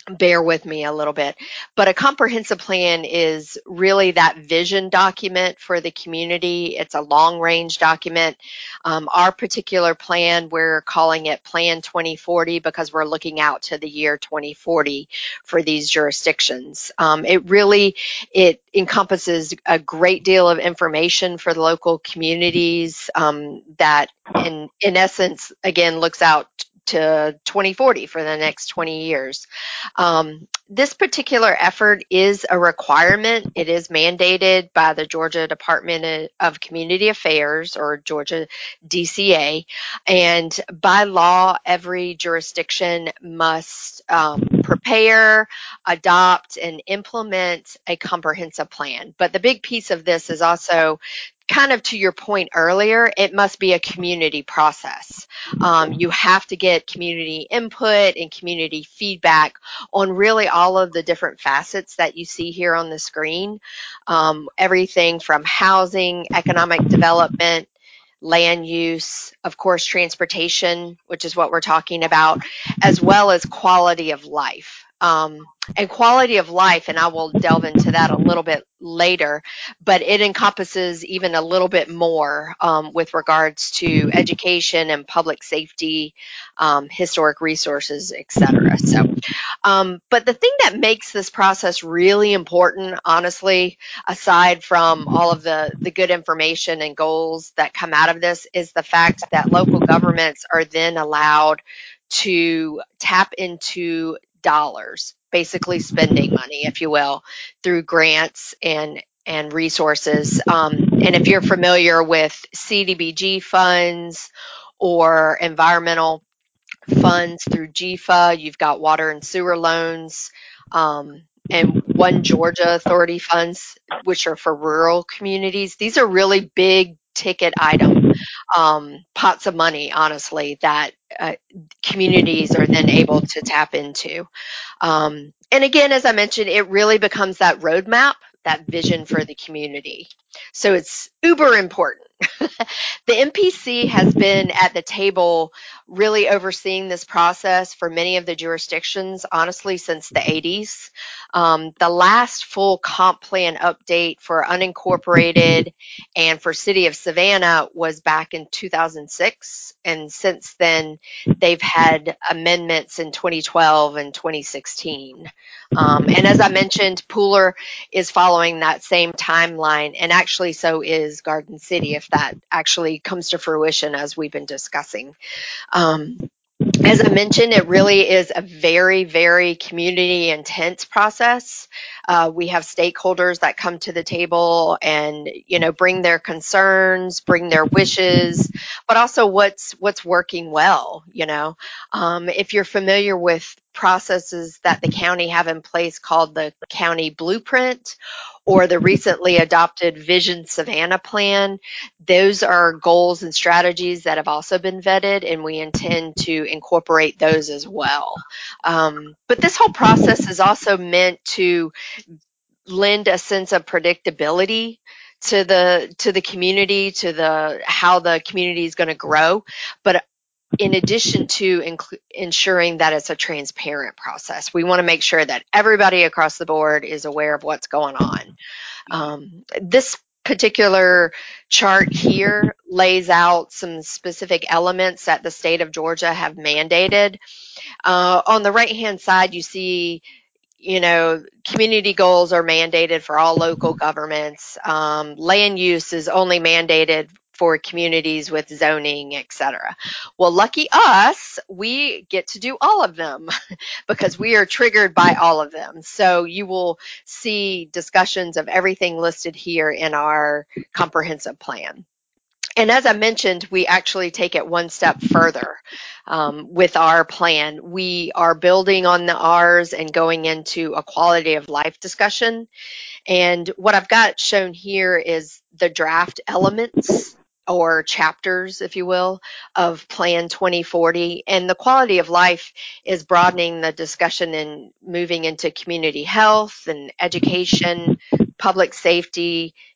Speaker 5: bear with me a little bit. But a comprehensive plan is really that vision document for the community. It's a long range document. Um, our particular plan, we're calling it Plan twenty forty because we're looking out to the year twenty forty for these jurisdictions. Um, it really, it encompasses a great deal of information for the local communities um, that in, in essence, again, looks out to twenty forty for the next twenty years. Um, this particular effort is a requirement. It is mandated by the Georgia Department of Community Affairs, or Georgia D C A, and by law, every jurisdiction must um, prepare, adopt, and implement a comprehensive plan. But the big piece of this is also, kind of to your point earlier, it must be a community process. Um, you have to get community input and community feedback on really all of the different facets that you see here on the screen. Um, everything from housing, economic development, land use, of course, transportation, which is what we're talking about, as well as quality of life. Um, and quality of life, and I will delve into that a little bit later, but it encompasses even a little bit more um, with regards to education and public safety, um, historic resources, et cetera. So, um, but the thing that makes this process really important, honestly, aside from all of the, the good information and goals that come out of this, is the fact that local governments are then allowed to tap into dollars, basically spending money, if you will, through grants and and resources. Um, and if you're familiar with C D B G funds or environmental funds through G F A, you've got water and sewer loans, um, and One Georgia Authority funds, which are for rural communities. These are really big ticket item um, pots of money, honestly, that uh, communities are then able to tap into. Um, and again, as I mentioned, it really becomes that roadmap, that vision for the community. So it's uber important. The M P C has been at the table really overseeing this process for many of the jurisdictions, honestly, since the eighties. Um, the last full comp plan update for unincorporated and for City of Savannah was back in two thousand six. And since then, they've had amendments in twenty twelve and twenty sixteen. Um, and as I mentioned, Pooler is following that same timeline, and actually so is Garden City, if that actually comes to fruition as we've been discussing. Um, as I mentioned, it really is a very, very community intense process. Uh, we have stakeholders that come to the table and, you know, bring their concerns, bring their wishes, but also what's what's working well. You know, um, if you're familiar with processes that the county have in place called the county blueprint or the recently adopted Vision Savannah plan, those are goals and strategies that have also been vetted, and we intend to incorporate those as well. Um, but this whole process is also meant to lend a sense of predictability to the to the community, to the how the community is going to grow, but in addition to inc- ensuring that it's a transparent process. We want to make sure that everybody across the board is aware of what's going on. Um, this particular chart here lays out some specific elements that the state of Georgia have mandated. Uh, on the right-hand side, you see, you know, community goals are mandated for all local governments. Um, land use is only mandated for communities with zoning, et cetera. Well, lucky us, we get to do all of them because we are triggered by all of them. So you will see discussions of everything listed here in our comprehensive plan. And as I mentioned, we actually take it one step further um, with our plan. We are building on the R's and going into a quality of life discussion. And what I've got shown here is the draft elements or chapters, if you will, of Plan twenty forty. And the quality of life is broadening the discussion and moving into community health and education, public safety,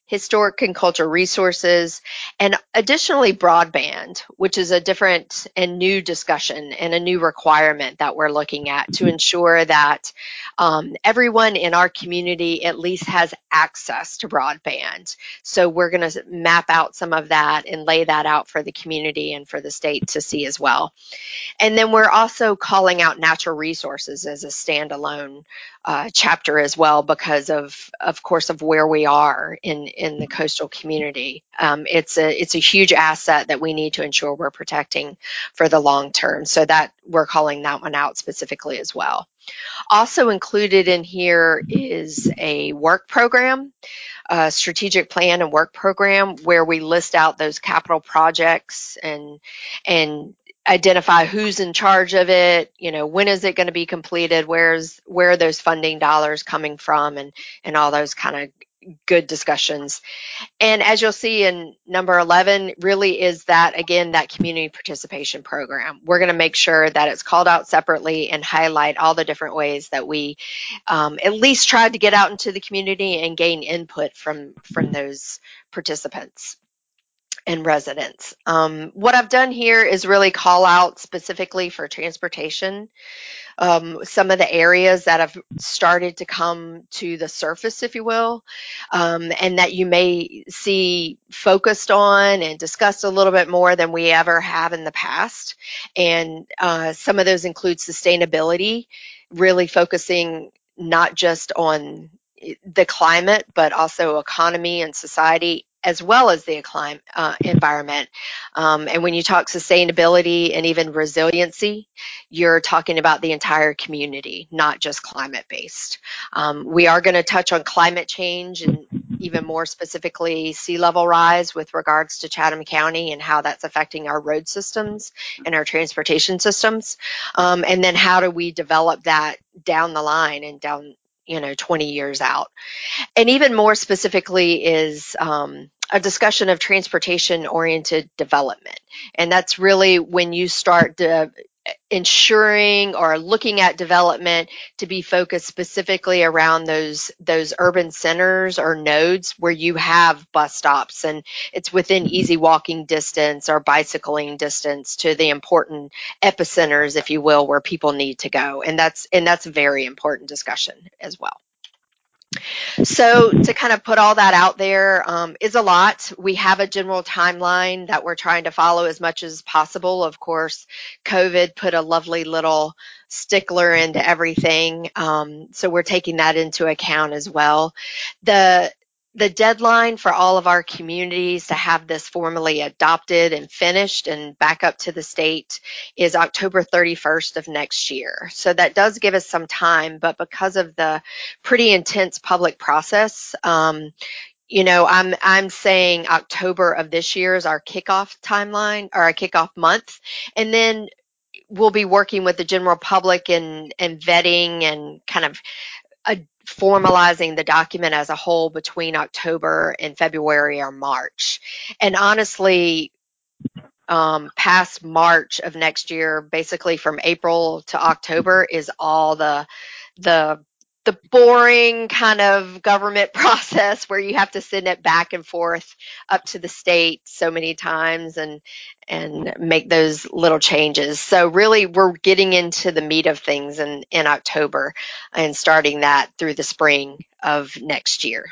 Speaker 5: historic and cultural resources, and additionally broadband, which is a different and new discussion and a new requirement that we're looking at to ensure that um, everyone in our community at least has access to broadband. So we're going to map out some of that and lay that out for the community and for the state to see as well. And then we're also calling out natural resources as a standalone uh, chapter as well, because of, of course, of where we are in, in the coastal community. Um, it's a it's a huge asset that we need to ensure we're protecting for the long term. So that we're calling that one out specifically as well. Also included in here is a work program, a strategic plan and work program where we list out those capital projects and and identify who's in charge of it, you know, when is it going to be completed, where's where are those funding dollars coming from, and and all those kind of good discussions. And as you'll see in number eleven, really is that, again, that community participation program. We're going to make sure that it's called out separately and highlight all the different ways that we um, at least tried to get out into the community and gain input from, from those participants and residents. Um, what I've done here is really call out specifically for transportation um, some of the areas that have started to come to the surface, if you will, um, and that you may see focused on and discussed a little bit more than we ever have in the past. And uh, some of those include sustainability, really focusing not just on the climate, but also economy and society, as well as the climate, uh, environment. Um, and when you talk sustainability and even resiliency, you're talking about the entire community, not just climate based. Um, we are going to touch on climate change and even more specifically sea level rise with regards to Chatham County and how that's affecting our road systems and our transportation systems. Um, and then how do we develop that down the line and down, you know, twenty years out. And even more specifically is um, a discussion of transportation-oriented development. And that's really when you start to ensuring or looking at development to be focused specifically around those those urban centers or nodes where you have bus stops and it's within easy walking distance or bicycling distance to the important epicenters, if you will, where people need to go. And that's and that's a very important discussion as well. So to kind of put all that out there um, is a lot. We have a general timeline that we're trying to follow as much as possible. Of course, COVID put a lovely little stickler into everything. Um, so we're taking that into account as well. The the deadline for all of our communities to have this formally adopted and finished and back up to the state is October thirty-first of next year. So that does give us some time, but because of the pretty intense public process, um, you know, I'm I'm saying October of this year is our kickoff timeline or our kickoff month, and then we'll be working with the general public and and vetting and kind of uh, formalizing the document as a whole between October and February or March. And honestly, um, past March of next year, basically from April to October, is all the the the boring kind of government process where you have to send it back and forth up to the state so many times and and make those little changes. So really we're getting into the meat of things in, in October and starting that through the spring of next year.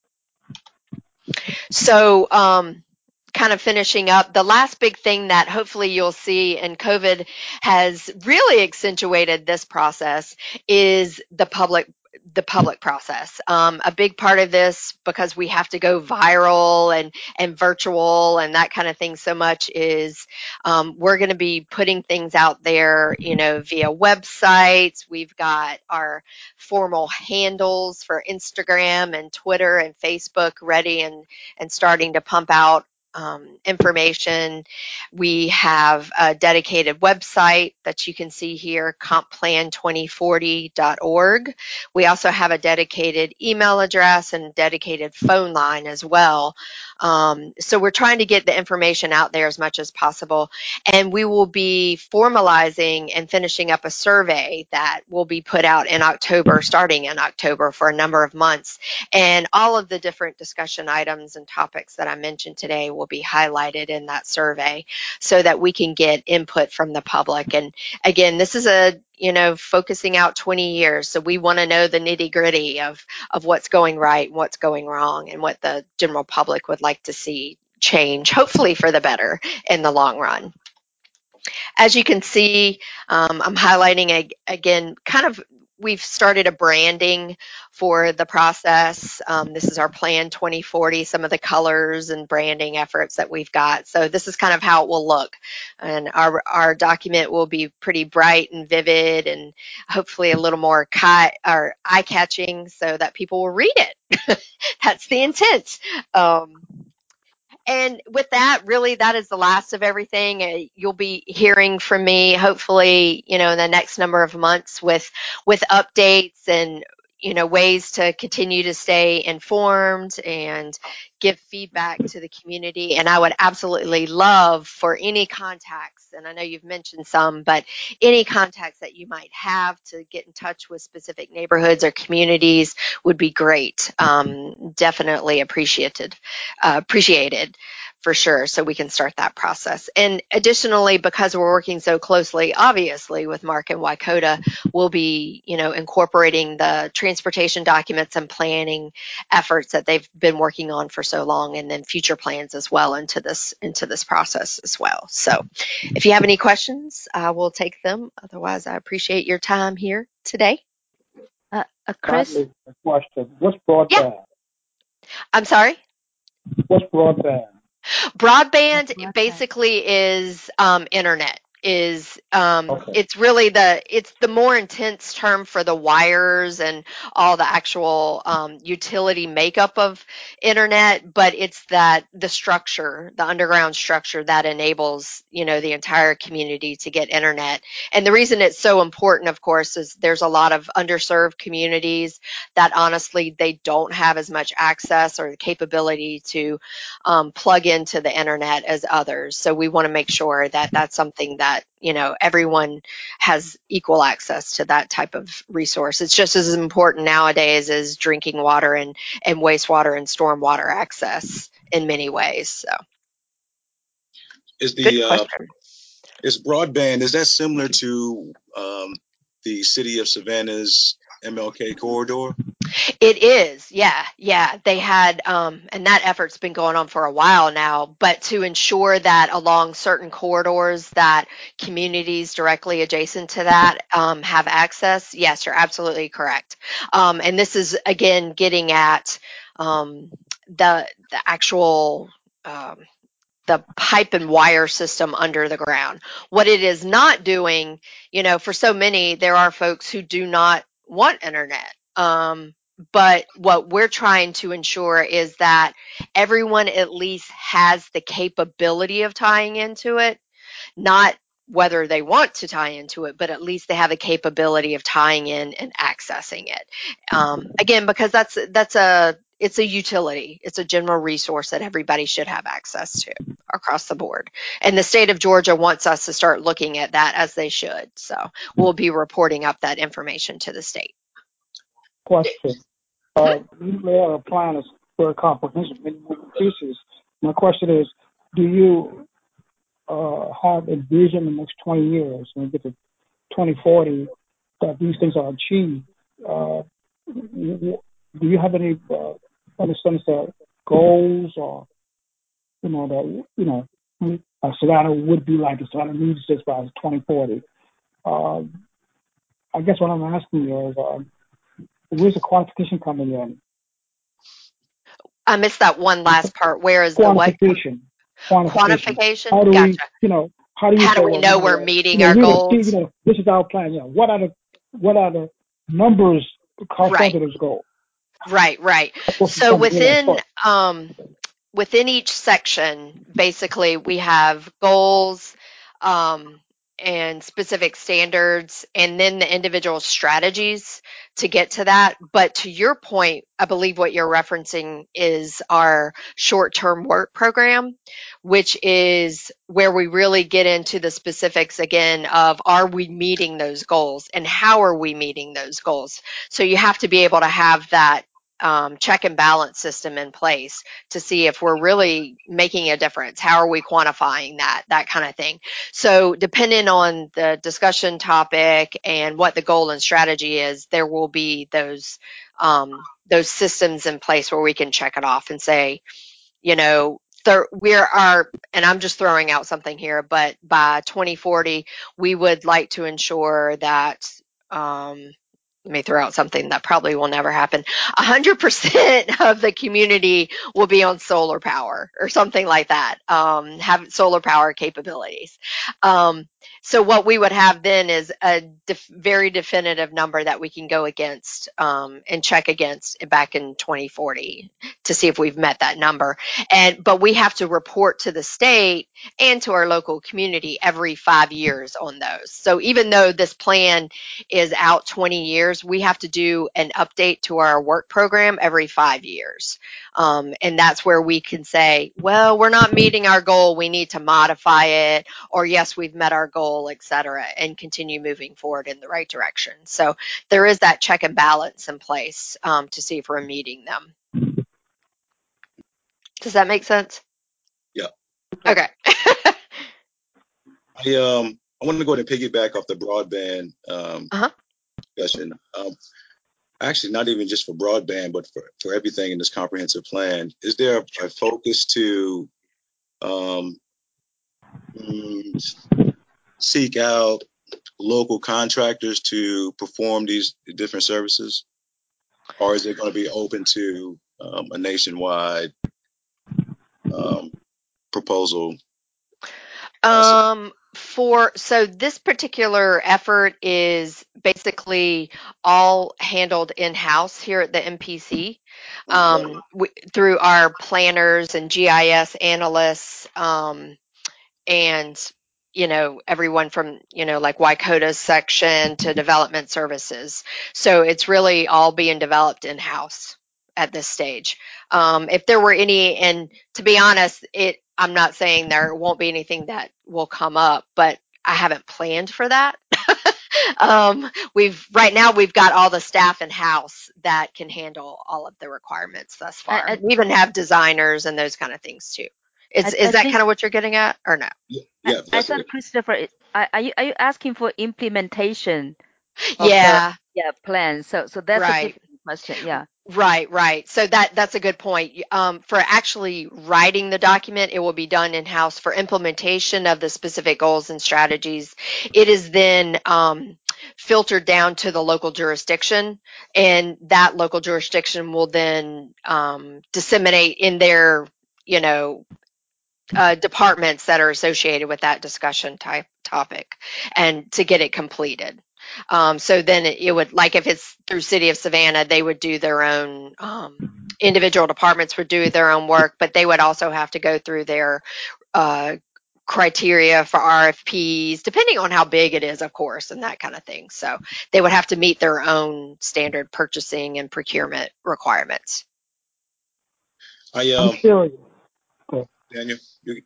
Speaker 5: So um, kind of finishing up, the last big thing that hopefully you'll see, and COVID has really accentuated this process, is the public the public process. Um, a big part of this, because we have to go viral and and virtual and that kind of thing so much, is um, we're going to be putting things out there, you know, via websites. We've got our formal handles for Instagram and Twitter and Facebook ready and and starting to pump out um, information. We have a dedicated website that you can see here, comp plan twenty forty dot org. We also have a dedicated email address and dedicated phone line as well. Um, so we're trying to get the information out there as much as possible. And we will be formalizing and finishing up a survey that will be put out in October, starting in October for a number of months. And all of the different discussion items and topics that I mentioned today will be highlighted in that survey so that we can get input from the public. And again, this is a, you know, focusing out twenty years. So we want to know the nitty gritty of, of what's going right, what's going wrong, and what the general public would like to see change, hopefully for the better in the long run. As you can see, um, I'm highlighting a, again, kind of, we've started a branding for the process. Um, this is our Plan twenty forty, some of the colors and branding efforts that we've got. So this is kind of how it will look. And our, our document will be pretty bright and vivid and hopefully a little more or eye-catching so that people will read it. That's the intent. Um, And with that, really, that is the last of everything. Uh, You'll be hearing from me, hopefully, you know, in the next number of months with with updates and, you know, ways to continue to stay informed and give feedback to the community. And I would absolutely love for any contacts, and I know you've mentioned some, but any contacts that you might have to get in touch with specific neighborhoods or communities would be great. Um, definitely appreciated, uh, appreciated for sure, so we can start that process. And additionally, because we're working so closely, obviously, with Mark and Wykota, we'll be, you know, incorporating the transportation documents and planning efforts that they've been working on for so long, and then future plans as well into this into this process as well. So if you have any questions, I will take them. Otherwise, I appreciate your time here today.
Speaker 4: Uh, uh, Chris?
Speaker 2: Finally, a question. What's
Speaker 5: Yeah,
Speaker 2: broadband?
Speaker 5: I'm sorry.
Speaker 2: What's broadband?
Speaker 5: Broadband
Speaker 4: Broadband.
Speaker 5: basically is um, internet. Is um,
Speaker 2: Okay.
Speaker 5: it's really the it's the more intense term for the wires and all the actual um, utility makeup of internet, but it's that the structure, the underground structure that enables, you know, the entire community to get internet. And the reason it's so important, of course, is there's a lot of underserved communities that honestly they don't have as much access or the capability to um, plug into the internet as others. So we want to make sure that that's something that, you know, everyone has equal access to that type of resource. It's just as important nowadays as drinking water and, and wastewater and stormwater access in many ways. So
Speaker 1: Is
Speaker 5: good
Speaker 1: the uh,
Speaker 5: question.
Speaker 1: is broadband, is that similar to um, the city of Savannah's M L K corridor?
Speaker 5: It is, yeah, yeah. They had, um, and that effort's been going on for a while now, but to ensure that along certain corridors that communities directly adjacent to that um, have access, yes, you're absolutely correct. Um, and this is, again, getting at um, the, the actual um, the pipe and wire system under the ground. What it is not doing, you know, for so many, there are folks who do not want internet. Um, but what we're trying to ensure is that everyone at least has the capability of tying into it, not whether they want to tie into it, but at least they have a capability of tying in and accessing it. Um, again, because that's that's a it's a utility, it's a general resource that everybody should have access to across the board. And the state of Georgia wants us to start looking at that as they should. So we'll be reporting up that information to the state.
Speaker 2: Question. Uh, you lay out a plan that's very comprehensive, many moving pieces. My question is, do you uh, have a vision in the next twenty years, when we get to twenty forty, that these things are achieved? Uh, do you have any, uh, in a sense, uh, goals or, you know, that, you know, uh, Savannah would be like, Savannah needs this by twenty forty? Uh, I guess what I'm asking you is, uh, where's the quantification coming in?
Speaker 5: I missed that one last part. Where is the what?
Speaker 2: Quantification. Quantification.
Speaker 5: Quantification?
Speaker 2: How do we,
Speaker 5: Gotcha.
Speaker 2: you know, how do you
Speaker 5: How
Speaker 2: say,
Speaker 5: do we
Speaker 2: well, you
Speaker 5: know
Speaker 2: know
Speaker 5: we're
Speaker 2: what, you
Speaker 5: meeting
Speaker 2: know,
Speaker 5: our
Speaker 2: we've achieved, you
Speaker 5: goals?
Speaker 2: know, this is our plan. You know, what are the, what are the numbers
Speaker 5: Right.
Speaker 2: corresponding to this goal?
Speaker 5: Right, right.
Speaker 2: What's
Speaker 5: So
Speaker 2: coming in
Speaker 5: within
Speaker 2: first?
Speaker 5: um, within each section, basically we have goals, um, and specific standards, and then the individual strategies to get to that. But to your point, I believe what you're referencing is our short-term work program, which is where we really get into the specifics again of, are we meeting those goals and how are we meeting those goals? So you have to be able to have that um, check and balance system in place to see if we're really making a difference. How are we quantifying that, that kind of thing. So depending on the discussion topic and what the goal and strategy is, there will be those um, those systems in place where we can check it off and say, you know, th- we are, and I'm just throwing out something here, but by twenty forty, we would like to ensure that, um, let me throw out something that probably will never happen. one hundred percent of the community will be on solar power or something like that, um, have solar power capabilities. Um, so what we would have then is a def- very definitive number that we can go against um, and check against back in twenty forty to see if we've met that number. And but we have to report to the state and to our local community every five years on those. So even though this plan is out twenty years, we have to do an update to our work program every five years. Um, and that's where we can say, well, we're not meeting our goal, we need to modify it, or yes, we've met our goal, et cetera, and continue moving forward in the right direction. So there is that check and balance in place um, to see if we're meeting them. Does that make sense?
Speaker 1: Yeah.
Speaker 5: Okay.
Speaker 1: I um I want to go ahead and piggyback off the broadband um,
Speaker 5: uh-huh.
Speaker 1: discussion. Um, actually, not even just for broadband, but for, for everything in this comprehensive plan. Is there a, a focus to um, mm, seek out local contractors to perform these different services, or is it going to be open to um, a nationwide um, proposal process?
Speaker 5: Um, for so this particular effort is basically all handled in-house here at the M P C
Speaker 1: Okay.
Speaker 5: um, we, through our planners and G I S analysts. Um, and you know everyone from you know like Wycota's section to development services, so it's really all being developed in house at this stage. Um, if there were any, and to be honest, it I'm not saying there won't be anything that will come up, but I haven't planned for that. um, we've right now we've got all the staff in house that can handle all of the requirements thus
Speaker 4: I,
Speaker 5: far.
Speaker 4: I,
Speaker 5: We even have designers and those kind of things too. Is
Speaker 4: I,
Speaker 5: is
Speaker 4: I
Speaker 5: that
Speaker 4: think
Speaker 5: kind of what you're getting at, or no?
Speaker 1: Yeah,
Speaker 4: I,
Speaker 1: yeah,
Speaker 4: I
Speaker 1: that's
Speaker 4: thought
Speaker 1: it.
Speaker 4: Christopher, i- are, are you are you asking for implementation of the
Speaker 5: Yeah,
Speaker 4: yeah plan? So so that's a
Speaker 5: right.
Speaker 4: different question. Yeah.
Speaker 5: Right, right. So that that's a good point. Um, for actually writing the document, it will be done in-house. For implementation of the specific goals and strategies, it is then um, filtered down to the local jurisdiction, and that local jurisdiction will then um, disseminate in their, you know, uh, departments that are associated with that discussion type topic, and to get it completed. Um, so then it, it would, like if it's through City of Savannah, they would do their own, um, individual departments would do their own work, but they would also have to go through their uh, criteria for R F Ps, depending on how big it is, of course, and that kind of thing. So they would have to meet their own standard purchasing and procurement requirements.
Speaker 1: I
Speaker 2: I'm
Speaker 1: um
Speaker 2: curious. Okay.
Speaker 1: Daniel, you,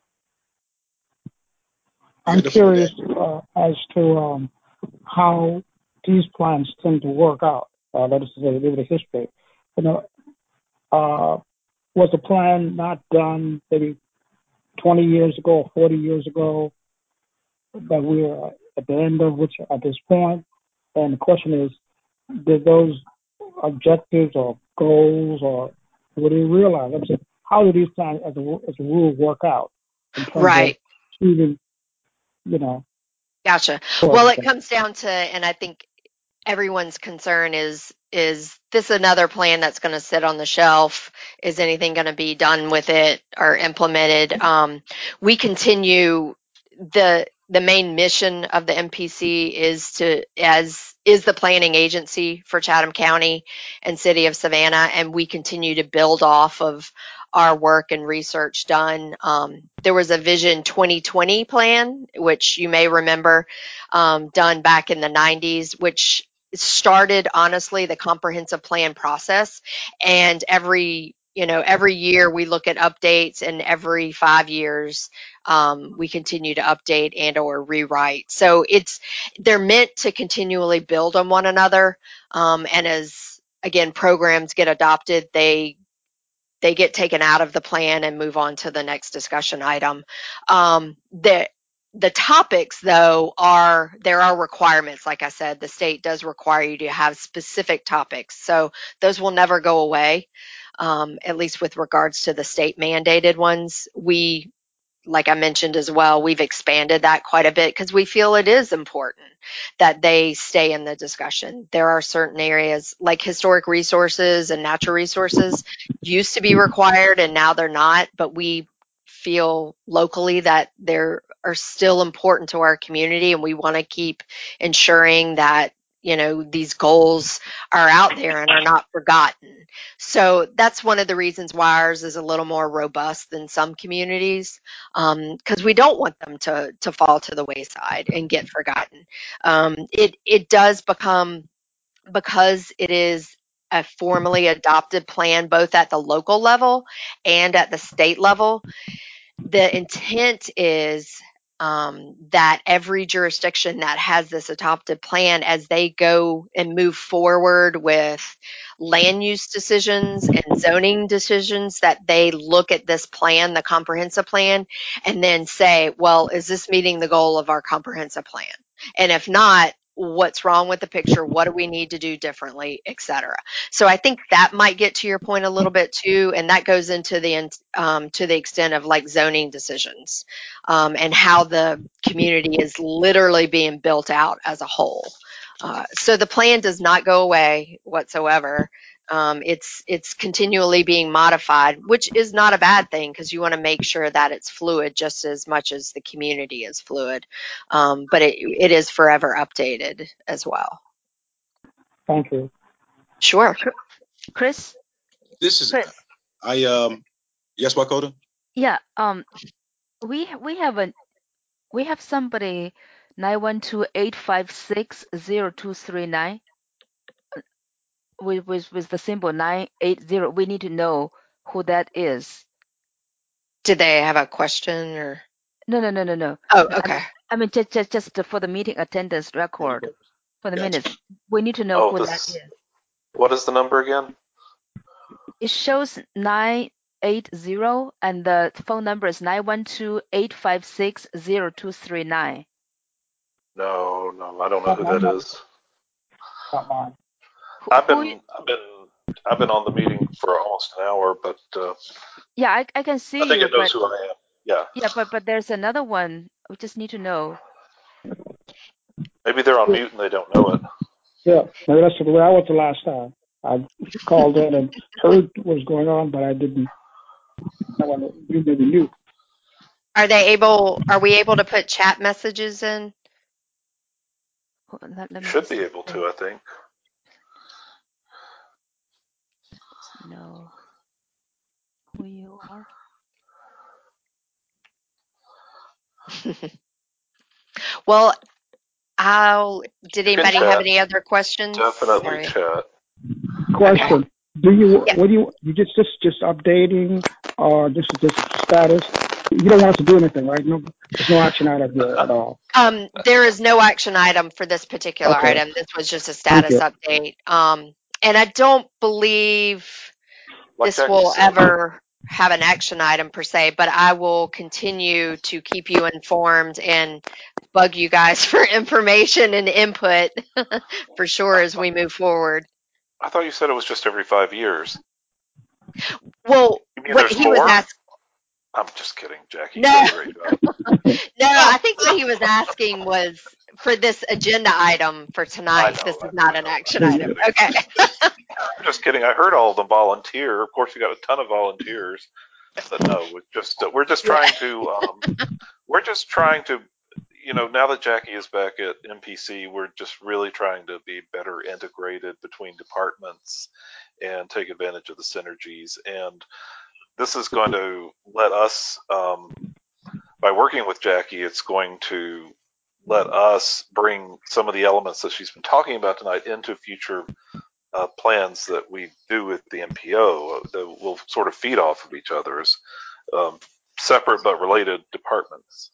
Speaker 1: you
Speaker 2: I'm
Speaker 1: got the floor,
Speaker 2: curious
Speaker 1: Daniel.
Speaker 2: uh, as to um, how these plans tend to work out. Uh, that is to say, a little bit of history. You know, uh, was the plan not done maybe twenty years ago or forty years ago that we're at the end of which at this point? And the question is, did those objectives or goals or were they realized? I'm saying, how do these plans as a, as a rule work out in terms of
Speaker 5: Right.
Speaker 2: achieving, you know,
Speaker 5: Gotcha.
Speaker 2: for
Speaker 5: Well, it
Speaker 2: everything?
Speaker 5: comes down to, and I think everyone's concern is is this another plan that's going to sit on the shelf? Is anything going to be done with it or implemented? Um, we continue the the main mission of the M P C is to as is the planning agency for Chatham County and City of Savannah, and we continue to build off of our work and research done. Um, there was a Vision twenty twenty plan, which you may remember, um, done back in the nineties, which started honestly the comprehensive plan process. And every you know every year we look at updates, and every five years um, we continue to update and or rewrite. So it's they're meant to continually build on one another. Um, and as again programs get adopted, they they get taken out of the plan and move on to the next discussion item. Um, the the topics though are there are requirements. Like I said, the state does require you to have specific topics, so those will never go away. Um, at least with regards to the state mandated ones, we like I mentioned as well, we've expanded that quite a bit because we feel it is important that they stay in the discussion. There are certain areas like historic resources and natural resources used to be required and now they're not, but we feel locally that they are still important to our community, and we want to keep ensuring that you know these goals are out there and are not forgotten. So that's one of the reasons why ours is a little more robust than some communities, because um, we don't want them to to fall to the wayside and get forgotten. Um, it it does become, because it is a formally adopted plan both at the local level and at the state level. The intent is um, that every jurisdiction that has this adopted plan, as they go and move forward with land use decisions and zoning decisions, that they look at this plan, the comprehensive plan, and then say, well, is this meeting the goal of our comprehensive plan? And if not, what's wrong with the picture? What do we need to do differently, et cetera. So I think that might get to your point a little bit too, and that goes into the um, to the extent of like zoning decisions um, and how the community is literally being built out as a whole. Uh, so the plan does not go away whatsoever. Um, it's it's continually being modified, which is not a bad thing because you want to make sure that it's fluid just as much as the community is fluid. Um, but it, it is forever updated as well.
Speaker 2: Thank you.
Speaker 5: Sure.
Speaker 4: Chris?
Speaker 1: This is
Speaker 4: Chris?
Speaker 1: I um yes, Wakoda?
Speaker 4: Yeah. Um. We we have a we have somebody nine one two eight five six zero two three nine with with with the symbol nine eight zero. We need to know who that is.
Speaker 5: Did they have a question or?
Speaker 4: No, no, no, no, no.
Speaker 5: Oh,
Speaker 4: No, I
Speaker 5: okay.
Speaker 4: mean, I mean, just, just, just for the meeting attendance record, for the
Speaker 1: Gotcha.
Speaker 4: minutes, we need to know
Speaker 6: Oh,
Speaker 4: who that
Speaker 6: this.
Speaker 4: is.
Speaker 6: What is the number again?
Speaker 4: It shows nine eight zero, and the phone number is nine one two eight five six zero two three nine.
Speaker 6: No, no, I don't know
Speaker 2: Not
Speaker 6: who
Speaker 2: my
Speaker 6: that
Speaker 2: number,
Speaker 6: is.
Speaker 2: not mine.
Speaker 4: Who,
Speaker 6: I've
Speaker 4: who?
Speaker 6: been, I've been, I've been on the meeting for almost an hour, but uh,
Speaker 4: Yeah, I, I can
Speaker 6: I
Speaker 4: see
Speaker 6: think
Speaker 4: you,
Speaker 6: it knows
Speaker 4: but
Speaker 6: who I am. Yeah,
Speaker 4: yeah, but but there's another one. We just need to know.
Speaker 6: maybe they're on mute and they don't know it.
Speaker 2: Yeah, maybe that's the way I was the last time. I called in and heard what was going on, but I didn't. No one you maybe knew.
Speaker 5: Are they able, are we able to put chat messages in?
Speaker 4: Hold on, Let,
Speaker 6: You
Speaker 4: let me
Speaker 6: should
Speaker 4: just
Speaker 6: be able
Speaker 4: say,
Speaker 6: to, I think.
Speaker 4: know who you are.
Speaker 5: Well, I'll, did
Speaker 6: You can
Speaker 5: anybody have
Speaker 6: chat.
Speaker 5: any other questions?
Speaker 6: Definitely
Speaker 5: Sorry.
Speaker 6: chat.
Speaker 5: Okay.
Speaker 2: Question: Do you
Speaker 5: Yes.
Speaker 2: what do you you just just just updating or just just status? You don't want us to do anything, right? No, there's no action out of here at all.
Speaker 5: Um, there is no action item for this particular
Speaker 2: Okay,
Speaker 5: item. This was just a
Speaker 2: thank
Speaker 5: status
Speaker 2: you.
Speaker 5: update. Um, and I don't believe
Speaker 6: Like
Speaker 5: this
Speaker 6: Jackie
Speaker 5: will
Speaker 6: said,
Speaker 5: ever have an action item per se, but I will continue to keep you informed and bug you guys for information and input for sure
Speaker 6: I
Speaker 5: as
Speaker 6: thought,
Speaker 5: we move forward.
Speaker 6: I thought you said it was just every five years.
Speaker 5: Well,
Speaker 6: You mean
Speaker 5: what
Speaker 6: there's
Speaker 5: he was
Speaker 6: more?
Speaker 5: asking,
Speaker 6: I'm just kidding, Jackie. You
Speaker 5: no,
Speaker 6: do a great job.
Speaker 5: no, I think what he was asking was for this agenda item for
Speaker 6: I
Speaker 5: tonight.
Speaker 6: know,
Speaker 5: This
Speaker 6: I
Speaker 5: is
Speaker 6: know,
Speaker 5: not
Speaker 6: I
Speaker 5: an
Speaker 6: know. I'm
Speaker 5: action
Speaker 6: just
Speaker 5: item.
Speaker 6: kidding.
Speaker 5: Okay.
Speaker 6: I'm just kidding. I heard all of them volunteer. Of course, we got a ton of volunteers. But no, we're just uh, we're just trying to um, we're just trying to, you know, now that Jackie is back at M P C, we're just really trying to be better integrated between departments and take advantage of the synergies. And this is going to let us, um, by working with Jackie, it's going to let us bring some of the elements that she's been talking about tonight into future uh, plans that we do with the M P O that will sort of feed off of each other as um, separate but related departments.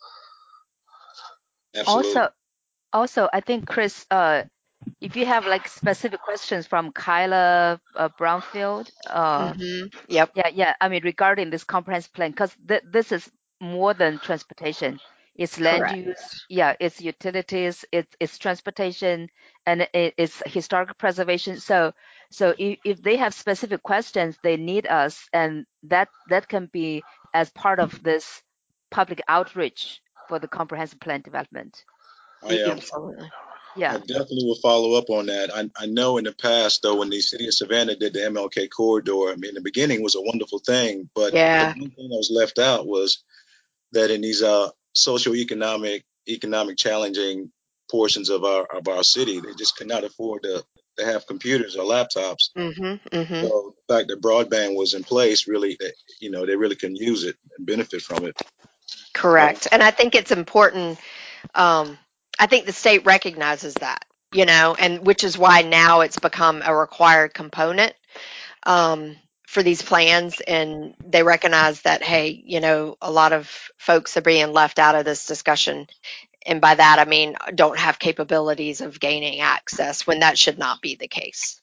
Speaker 1: Absolutely.
Speaker 4: Also, also, I think Chris, uh, if you have like specific questions from Kyla uh, Brownfield, uh,
Speaker 5: Mm-hmm. Yep.
Speaker 4: yeah, yeah, I mean regarding this comprehensive plan, because th this is more than transportation. It's land
Speaker 5: Correct.
Speaker 4: use, yeah, it's utilities, it's it's transportation, and it, it's historic preservation. So, so if, if they have specific questions, they need us, and that that can be as part of this public outreach for the comprehensive plan development.
Speaker 1: I um
Speaker 5: Absolutely.
Speaker 1: I
Speaker 4: Yeah.
Speaker 1: definitely will follow up on that. I, I know in the past, though, when the city of Savannah did the M L K corridor, I mean, in the beginning was a wonderful thing, but the
Speaker 5: Yeah.
Speaker 1: one thing that was left out was that in these uh socioeconomic, economic challenging portions of our of our city, they just could not afford to to have computers or laptops.
Speaker 5: Mm-hmm. Mm-hmm.
Speaker 1: So the fact that broadband was in place, really, that you know, they really can use it and benefit from it. Uh,
Speaker 5: Correct. And I think it's important. Um, I think the state recognizes that, you know, and which is why now it's become a required component um, for these plans. And they recognize that, hey, you know, a lot of folks are being left out of this discussion. And by that, I mean, don't have capabilities of gaining access when that should not be the case.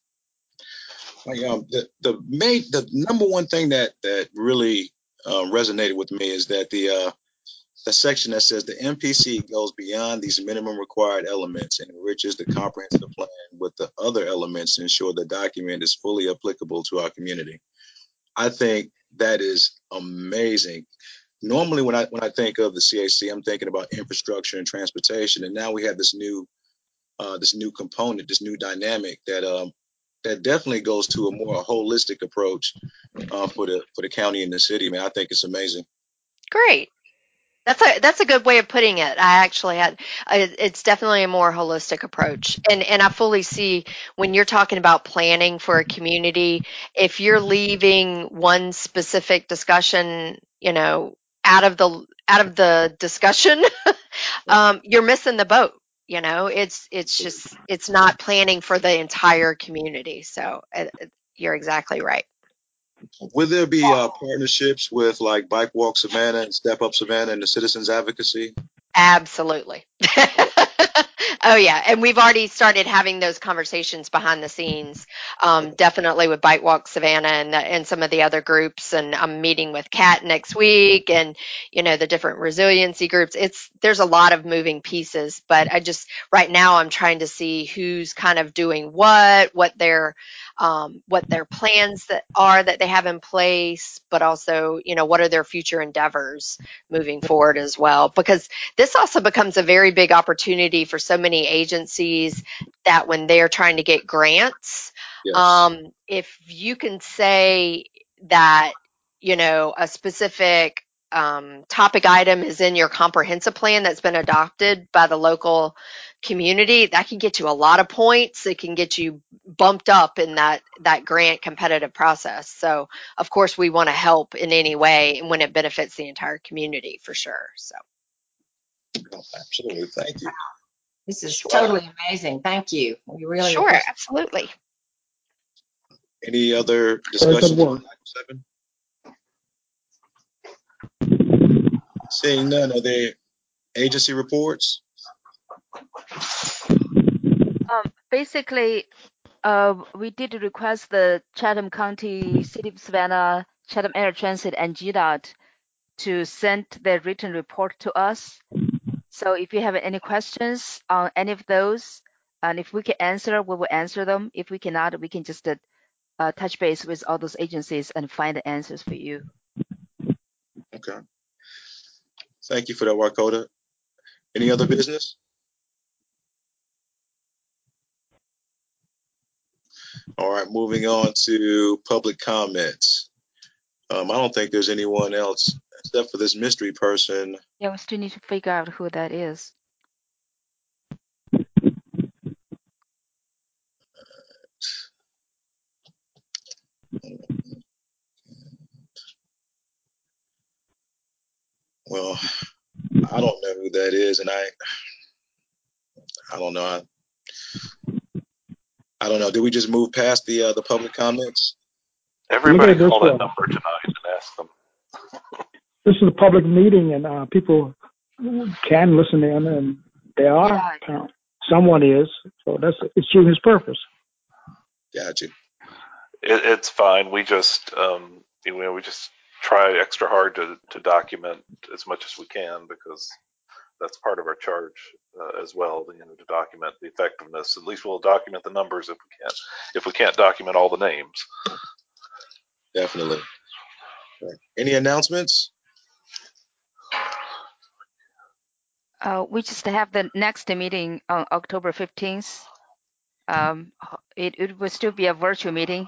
Speaker 1: I, um, the the main, the number one thing that that really uh, resonated with me is that the uh, the section that says the M P C goes beyond these minimum required elements and enriches the comprehensive plan with the other elements to ensure the document is fully applicable to our community. I think that is amazing. Normally, when I when I think of the C A C, I'm thinking about infrastructure and transportation, and now we have this new uh, this new component, this new dynamic that um, that definitely goes to a more holistic approach uh, for the for the county and the city. Man, I think it's amazing.
Speaker 5: Great. That's a that's a good way of putting it. I actually had I- it's definitely a more holistic approach. And and I fully see when you're talking about planning for a community, if you're leaving one specific discussion, you know, out of the out of the discussion, um, you're missing the boat. You know, it's it's just it's not planning for the entire community. So uh, uh, you're exactly right.
Speaker 1: Will there be uh, partnerships with like Bike Walk Savannah and Step Up Savannah and the Citizens Advocacy?
Speaker 5: Absolutely. Oh yeah, and we've already started having those conversations behind the scenes. Um, definitely with Bike Walk Savannah and the, and some of the other groups. And I'm meeting with Kat next week, and you know the different resiliency groups. It's there's a lot of moving pieces, but I just right now I'm trying to see who's kind of doing what, what their um, what their plans that are that they have in place, but also you know what are their future endeavors moving forward as well, because this also becomes a very big opportunity for so many agencies that when they're trying to get grants,
Speaker 1: Yes.
Speaker 5: um, if you can say that, you know, a specific um, topic item is in your comprehensive plan that's been adopted by the local community, that can get you a lot of points. It can get you bumped up in that that grant competitive process. So, of course, we want to help in any way when it benefits the entire community for sure. So.
Speaker 1: Oh, absolutely. Thank you.
Speaker 3: This is
Speaker 5: Sure,
Speaker 3: totally amazing. Thank you. We really
Speaker 5: sure,
Speaker 3: appreciate
Speaker 5: absolutely.
Speaker 1: Any other
Speaker 2: Very good
Speaker 1: discussions on
Speaker 2: work.
Speaker 1: item seven? Seeing none, are there agency reports?
Speaker 4: Um, basically, uh, we did request the Chatham County, City of Savannah, Chatham Air Transit, and G DOT to send their written report to us. So if you have any questions on any of those, and if we can answer, we will answer them. If we cannot, we can just uh, uh, touch base with all those agencies and find the answers for you.
Speaker 1: Okay. Thank you for that, Wakoda. Any other business? All right, moving on to public comments. Um, I don't think there's anyone else except for this mystery person.
Speaker 4: Yeah, we still need to figure out who that is.
Speaker 1: Well, I don't know who that is, and I, I don't know. I, I don't know. Did we just move past the uh, the public comments?
Speaker 2: Look at
Speaker 6: Everybody
Speaker 2: it this
Speaker 6: call that
Speaker 2: way.
Speaker 6: number tonight and ask them.
Speaker 2: This is a public meeting, and uh, people can listen in, and they are.
Speaker 4: Yeah.
Speaker 2: Apparently. Someone is, so that's achieving his purpose.
Speaker 1: Gotcha.
Speaker 6: It, it's fine. We just, um, you know, we just try extra hard to, to document as much as we can because that's part of our charge uh, as well. You know, to document the effectiveness. At least we'll document the numbers if we can't. If we can't document all the names.
Speaker 1: Definitely. Right. Any announcements?
Speaker 4: Uh, we just have the next meeting on October fifteenth. Um, it, it will still be a virtual meeting.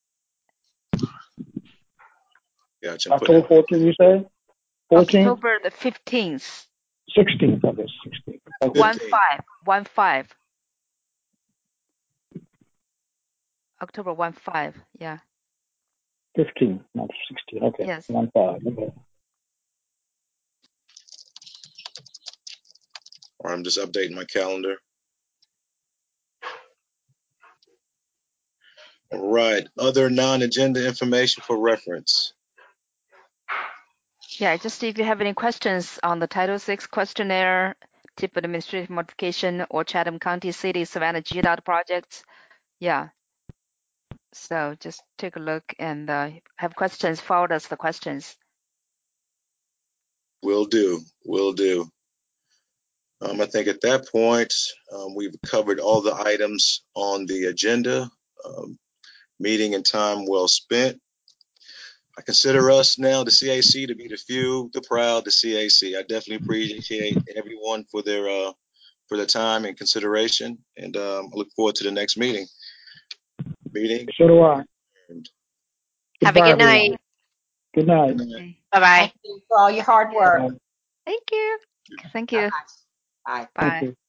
Speaker 1: Gotcha.
Speaker 2: October fourteenth, you say? fourteenth?
Speaker 4: October the fifteenth.
Speaker 2: sixteenth, I guess. sixteenth. Okay.
Speaker 4: One
Speaker 1: fifteen.
Speaker 4: five. One five. October one five. Yeah.
Speaker 2: fifteen, not sixteen. Okay.
Speaker 4: Yes.
Speaker 2: One five. Okay.
Speaker 1: Or I'm just updating my calendar. All right. Other non-agenda information for reference.
Speaker 4: Yeah. Just if you have any questions on the Title six questionnaire, tip administrative modification, or Chatham County City Savannah G DOT projects, yeah. So just take a look and uh, have questions. Forward us the questions.
Speaker 1: Will do. Will do. Um, I think at that point, um, we've covered all the items on the agenda. Um, meeting and time well spent. I consider us now, the C A C, to be the few, the proud, the C A C. I definitely appreciate everyone for their uh, for their time and consideration, and um, I look forward to the next meeting. Meeting.
Speaker 2: So do I.
Speaker 5: Have a
Speaker 2: Goodbye,
Speaker 5: good night.
Speaker 2: everyone. Good night.
Speaker 1: Good night.
Speaker 4: Okay.
Speaker 5: Bye bye.
Speaker 3: Thank you for all your hard work.
Speaker 2: Bye.
Speaker 4: Thank you. Thank you.
Speaker 3: Bye.
Speaker 4: Bye.
Speaker 2: Thank you.